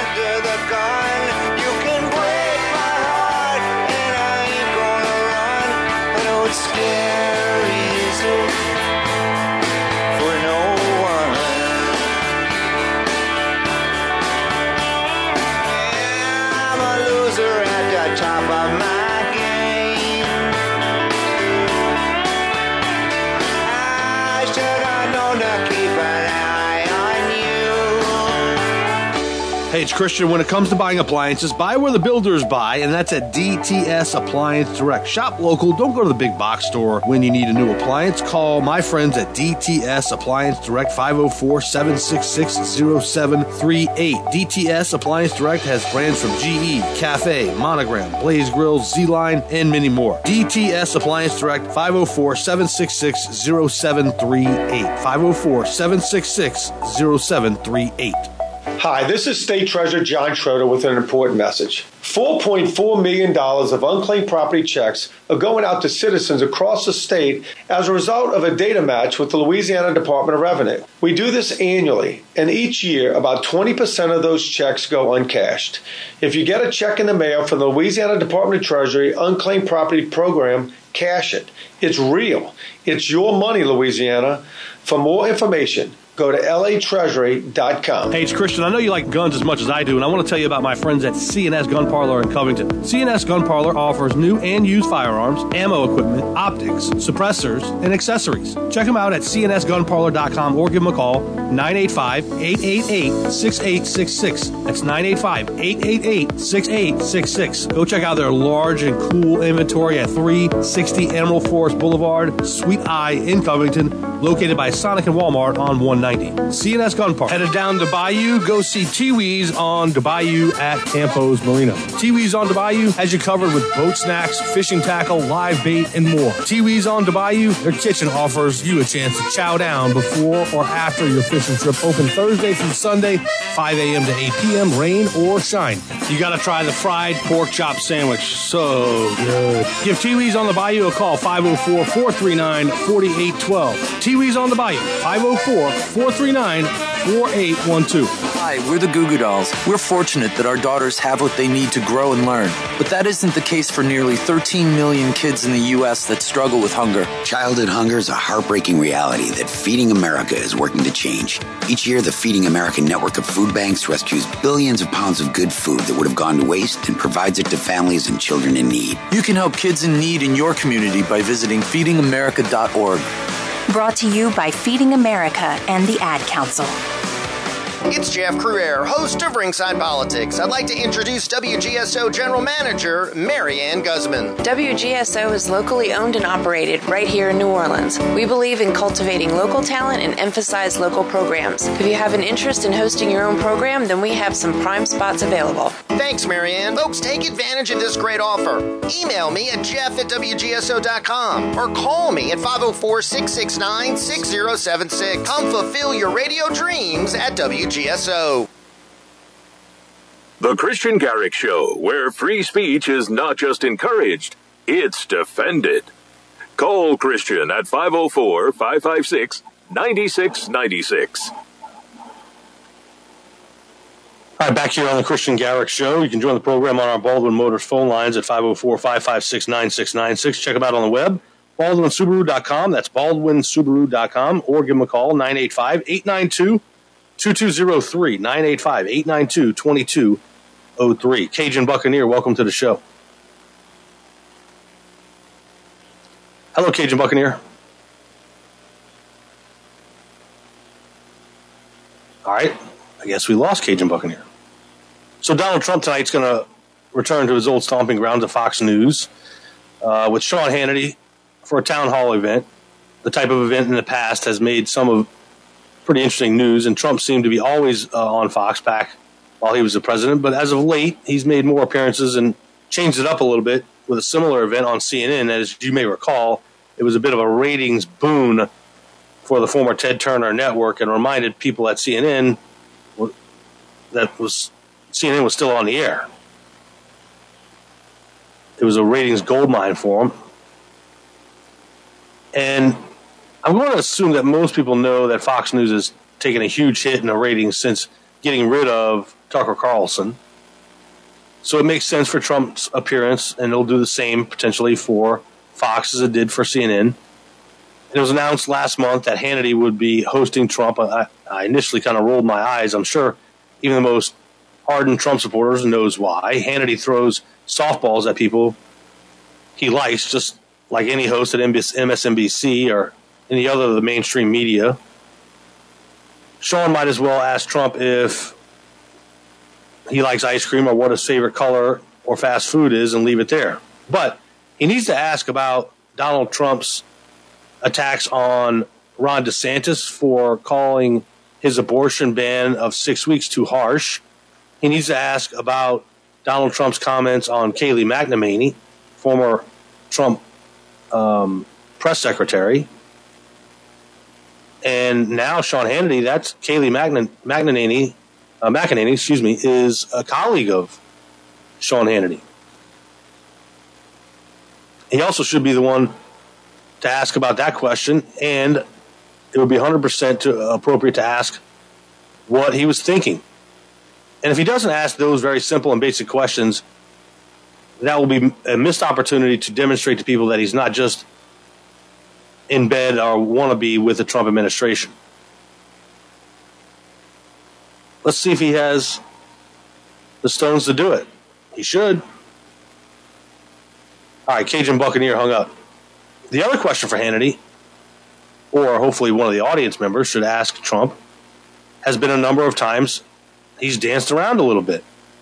Hey, it's Christian. When it comes to buying appliances, buy where the builders buy, and that's at D T S Appliance Direct. Shop local. Don't go to the big box store when you need a new appliance. Call my friends at D T S Appliance Direct, five oh four, seven six six, oh seven three eight. D T S Appliance Direct has brands from G E, Cafe, Monogram, Blaze Grills, Z-Line, and many more. D T S Appliance Direct, five oh four, seven six six, oh seven three eight. five oh four, seven six six, oh seven three eight. Hi, this is State Treasurer John Schroeder with an important message. four point four million dollars of unclaimed property checks are going out to citizens across the state as a result of a data match with the Louisiana Department of Revenue. We do this annually, and each year about twenty percent of those checks go uncashed. If you get a check in the mail from the Louisiana Department of Treasury Unclaimed Property Program, cash it. It's real. It's your money, Louisiana. For more information, go to L A Treasury dot com. Hey, it's Christian. I know you like guns as much as I do, and I want to tell you about my friends at C and S Gun Parlor in Covington. C and S Gun Parlor offers new and used firearms, ammo equipment, optics, suppressors, and accessories. Check them out at C and S gun parlor dot com or give them a call, nine eight five, eight eight eight, six eight six six. That's nine eight five, eight eight eight, six eight six six. Go check out their large and cool inventory at three sixty Emerald Forest Boulevard, Suite I in Covington, located by Sonic and Walmart on one ninety. C and S Gun Park. Headed down to Bayou, go see T-Wees on the Bayou at Campos Marina. T-Wees on the Bayou has you covered with boat snacks, fishing tackle, live bait, and more. T-Wees on the Bayou, their kitchen offers you a chance to chow down before or after your fishing trip. Open Thursday through Sunday, five a.m. to eight p.m., rain or shine. You gotta try the fried pork chop sandwich. So good. Give T-Wees on the Bayou a call, five oh four, four three nine, four eight one two. T-Wees on the Bayou, five oh four, four three nine, four eight one two. Hi, we're the Goo Goo Dolls. We're fortunate that our daughters have what they need to grow and learn. But that isn't the case for nearly thirteen million kids in the U S that struggle with hunger. Childhood hunger is a heartbreaking reality that Feeding America is working to change. Each year, the Feeding America network of food banks rescues billions of pounds of good food that would have gone to waste and provides it to families and children in need. You can help kids in need in your community by visiting feeding america dot org. Brought to you by Feeding America and the Ad Council. It's Jeff Cruere, host of Ringside Politics. I'd like to introduce W G S O General Manager Mary Ann Guzman. W G S O is locally owned and operated right here in New Orleans. We believe in cultivating local talent and emphasize local programs. If you have an interest in hosting your own program, then we have some prime spots available. Thanks, Mary Ann. Folks, take advantage of this great offer. Email me at jeff at w g s o dot com or call me at five oh four, six six nine, six oh seven six. Come fulfill your radio dreams at W G S O. The Christian Garrick Show, where free speech is not just encouraged, it's defended. Call Christian at five oh four, five five six, nine six nine six. All right, back here on the Christian Garrick Show. You can join the program on our Baldwin Motors phone lines at five oh four, five five six, nine six nine six. Check them out on the web, baldwin subaru dot com. That's baldwin subaru dot com. Or give them a call, nine eight five, eight nine two, two two zero three, nine eight five, eight nine two, two two zero three. Cajun Buccaneer, welcome to the show. Hello, Cajun Buccaneer. All right. I guess we lost Cajun Buccaneer. So Donald Trump tonight's going to return to his old stomping grounds at Fox News uh, with Sean Hannity for a town hall event. The type of event in the past has made some of pretty interesting news, and Trump seemed to be always uh, on Fox back while he was the president. But as of late, he's made more appearances and changed it up a little bit with a similar event on C N N. As you may recall, it was a bit of a ratings boon for the former Ted Turner network and reminded people at C N N that was C N N was still on the air. It was a ratings goldmine for him. And I'm going to assume that most people know that Fox News has taken a huge hit in the ratings since getting rid of Tucker Carlson. So it makes sense for Trump's appearance, and it'll do the same potentially for Fox as it did for C N N. It was announced last month that Hannity would be hosting Trump. I, I initially kind of rolled my eyes. I'm sure even the most ardent Trump supporters knows why. Hannity throws softballs at people he likes, just like any host at M S N B C or any other of the mainstream media. Sean might as well ask Trump if he likes ice cream or what his favorite color or fast food is and leave it there. But he needs to ask about Donald Trump's attacks on Ron DeSantis for calling his abortion ban of six weeks too harsh. He needs to ask about Donald Trump's comments on Kayleigh McEnany, former Trump um, press secretary. And now Sean Hannity, that's Kayleigh McEnany, uh, McEnany, excuse me, is a colleague of Sean Hannity. He also should be the one to ask about that question, and it would be one hundred percent to, uh, appropriate to ask what he was thinking. And if he doesn't ask those very simple and basic questions, that will be a missed opportunity to demonstrate to people that he's not just in bed or want to be with the Trump administration. Let's see if he has the stones to do it. He should. All right, Cajun Buccaneer hung up. The other question for Hannity, or hopefully one of the audience members should ask Trump, has been a number of times he's danced around a little bit.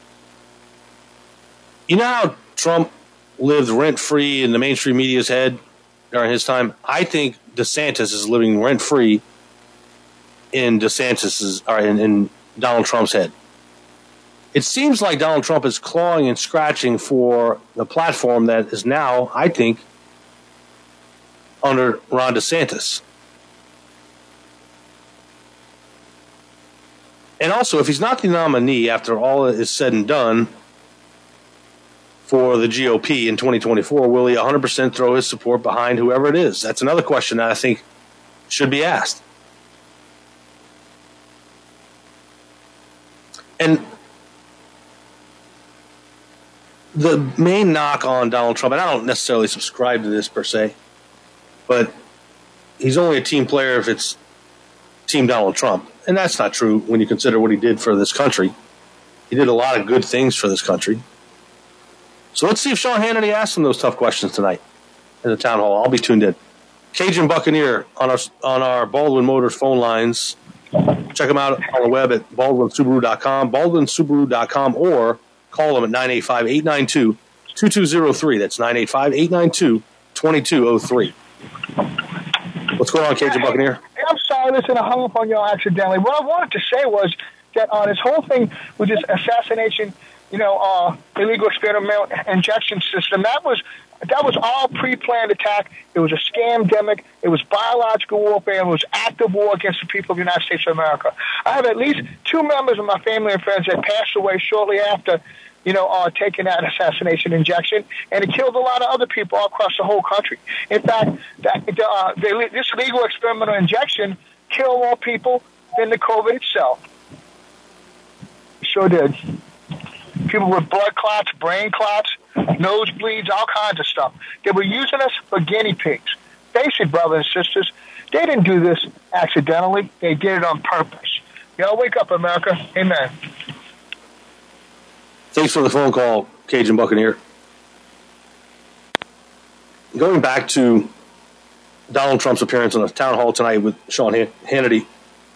You know how Trump lived rent-free in the mainstream media's head during his time? I think DeSantis is living rent-free in DeSantis's or in, in Donald Trump's head. It seems like Donald Trump is clawing and scratching for the platform that is now, I think, under Ron DeSantis. And also, if he's not the nominee after all is said and done for the G O P in twenty twenty-four, will he one hundred percent throw his support behind whoever it is? That's another question that I think should be asked. the main knock on Donald Trump, and I don't necessarily subscribe to this per se, but he's only a team player if it's Team Donald Trump. And that's not true when you consider what he did for this country. He did a lot of good things for this country. So let's see if Sean Hannity asks him those tough questions tonight in the town hall. I'll be tuned in. Cajun Buccaneer on our, on our Baldwin Motors phone lines. Check them out on the web at baldwin subaru dot com, baldwin subaru dot com, or call them at nine eight five, eight nine two, two two zero three. That's nine eight five, eight nine two, two two zero three. What's going on, Cajun Buccaneer? I'm sorry, listen, I hung up on y'all accidentally. What I wanted to say was that uh, this whole thing with this assassination, you know, uh, illegal experimental injection system, that was that was all pre-planned attack. It was a scam-demic. It was biological warfare. It was active war against the people of the United States of America. I have at least two members of my family and friends that passed away shortly after, you know, uh, taking that assassination injection, and it killed a lot of other people all across the whole country. In fact, that, uh, they, this legal experimental injection killed more people than the COVID itself. Sure did. People with blood clots, brain clots, nosebleeds, all kinds of stuff. They were using us for guinea pigs. Face it, brothers and sisters, they didn't do this accidentally. They did it on purpose. Y'all wake up, America. Amen. Thanks for the phone call, Cajun Buccaneer. Going back to Donald Trump's appearance on the town hall tonight with Sean Hannity,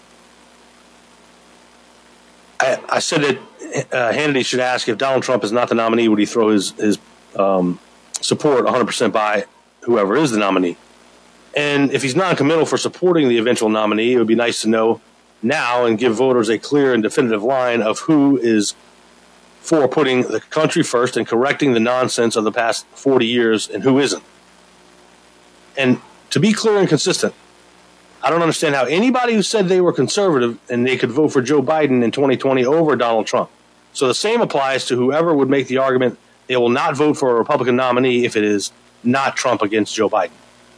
I, I said that uh, Hannity should ask if Donald Trump is not the nominee, would he throw his, his um, support one hundred percent by whoever is the nominee? And if he's non-committal for supporting the eventual nominee, it would be nice to know now and give voters a clear and definitive line of who is for putting the country first and correcting the nonsense of the past forty years and who isn't. And to be clear and consistent, I don't understand how anybody who said they were conservative and they could vote for Joe Biden in twenty twenty over Donald Trump. So the same applies to whoever would make the argument they will not vote for a Republican nominee if it is not Trump against Joe Biden.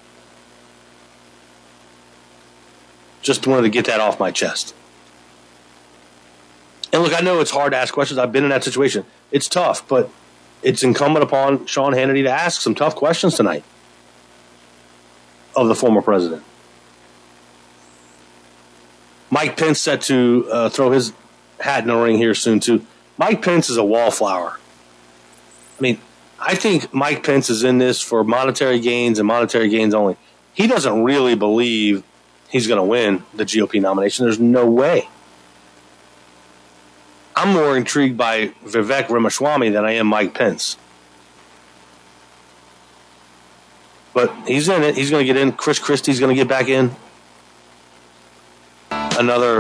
Just wanted to get that off my chest. And look, I know it's hard to ask questions. I've been in that situation. It's tough, but it's incumbent upon Sean Hannity to ask some tough questions tonight of the former president. Mike Pence set to uh, throw his hat in the ring here soon, too. Mike Pence is a wallflower. I mean, I think Mike Pence is in this for monetary gains and monetary gains only. He doesn't really believe he's going to win the G O P nomination. There's no way. I'm more intrigued by Vivek Ramaswamy than I am Mike Pence. But he's in it. He's going to get in. Chris Christie's going to get back in. Another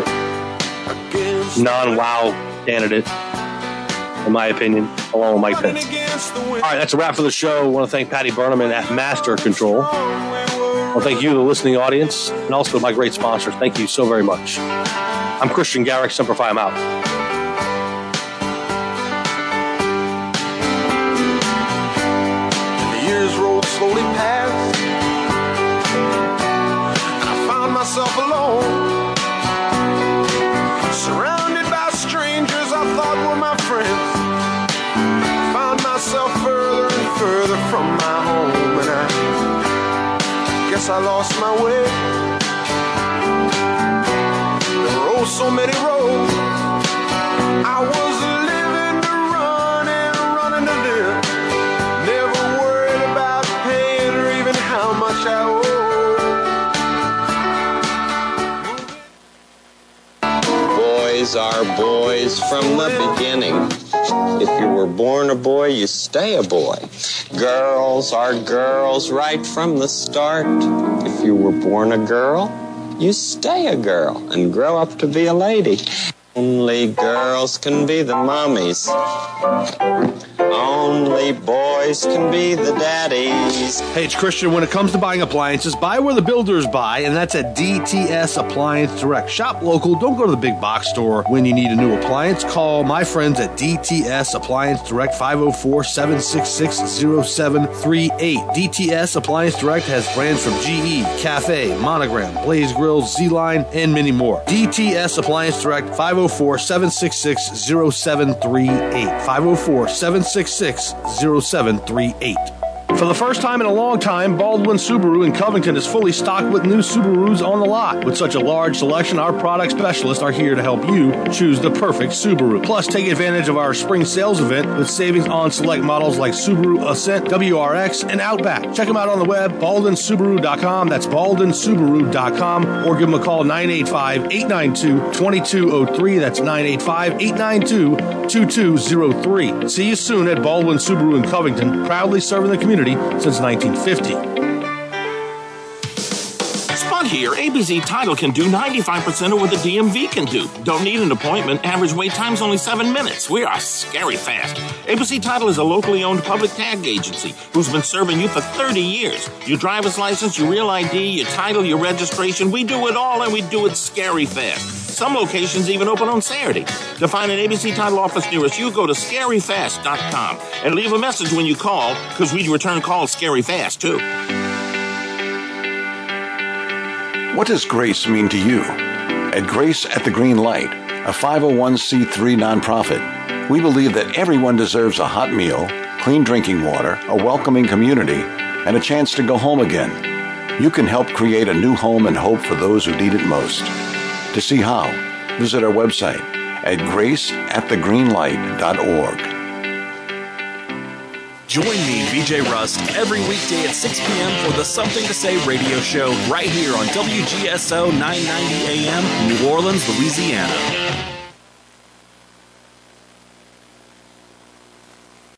non-wow candidate, in my opinion, along with Mike Pence. All right, that's a wrap for the show. I want to thank Patty Burnham at Master Control. I want to thank you, the listening audience, and also my great sponsors. Thank you so very much. I'm Christian Garrick. Semper Fi. I'm out. Slowly passed, and I found myself alone, surrounded by strangers I thought were my friends. Found myself further and further from my home, and I guess I lost my way. There were oh so many roads I was living to run and running to live. Never worried about paying or even how much I owe. Boys are boys from the beginning. If you were born a boy, you stay a boy. Girls are girls right from the start. If you were born a girl, you stay a girl and grow up to be a lady. Only girls can be the mommies. Only boys can be the daddies. Hey, it's Christian. When it comes to buying appliances, buy where the builders buy, and that's at D T S Appliance Direct. Shop local. Don't go to the big box store when you need a new appliance. Call my friends at D T S Appliance Direct, five oh four, seven six six, oh seven three eight. D T S Appliance Direct has brands from G E, Cafe, Monogram, Blaze Grills, Z-Line, and many more. D T S Appliance Direct, five oh four, seven six six, oh seven three eight. five oh four, seven six six, six, zero seven three eight. For the first time in a long time, Baldwin Subaru in Covington is fully stocked with new Subarus on the lot. With such a large selection, our product specialists are here to help you choose the perfect Subaru. Plus, take advantage of our spring sales event with savings on select models like Subaru Ascent, W R X, and Outback. Check them out on the web, baldwin subaru dot com. That's baldwin subaru dot com. Or give them a call, nine eight five, eight nine two, two two zero three. That's nine eight five, eight nine two, two two zero three. See you soon at Baldwin Subaru in Covington, proudly serving the community since nineteen fifty. Spud here. A B C Title can do ninety-five percent of what the D M V can do. Don't need an appointment. Average wait time's only seven minutes. We are scary fast. A B C Title is a locally owned public tag agency who's been serving you for thirty years. Your driver's license, your real I D, your title, your registration. We do it all, and we do it scary fast. Some locations even open on Saturday. To find an A B C Title office nearest you, go to scary fast dot com and leave a message when you call, because we return calls scary fast, too. What does Grace mean to you? At Grace at the Green Light, a five oh one c three nonprofit, we believe that everyone deserves a hot meal, clean drinking water, a welcoming community, and a chance to go home again. You can help create a new home and hope for those who need it most. To see how, visit our website at grace at the green light dot org. Join me, V J Rust, every weekday at six p.m. for the Something to Say radio show right here on W G S O nine ninety A M, New Orleans, Louisiana.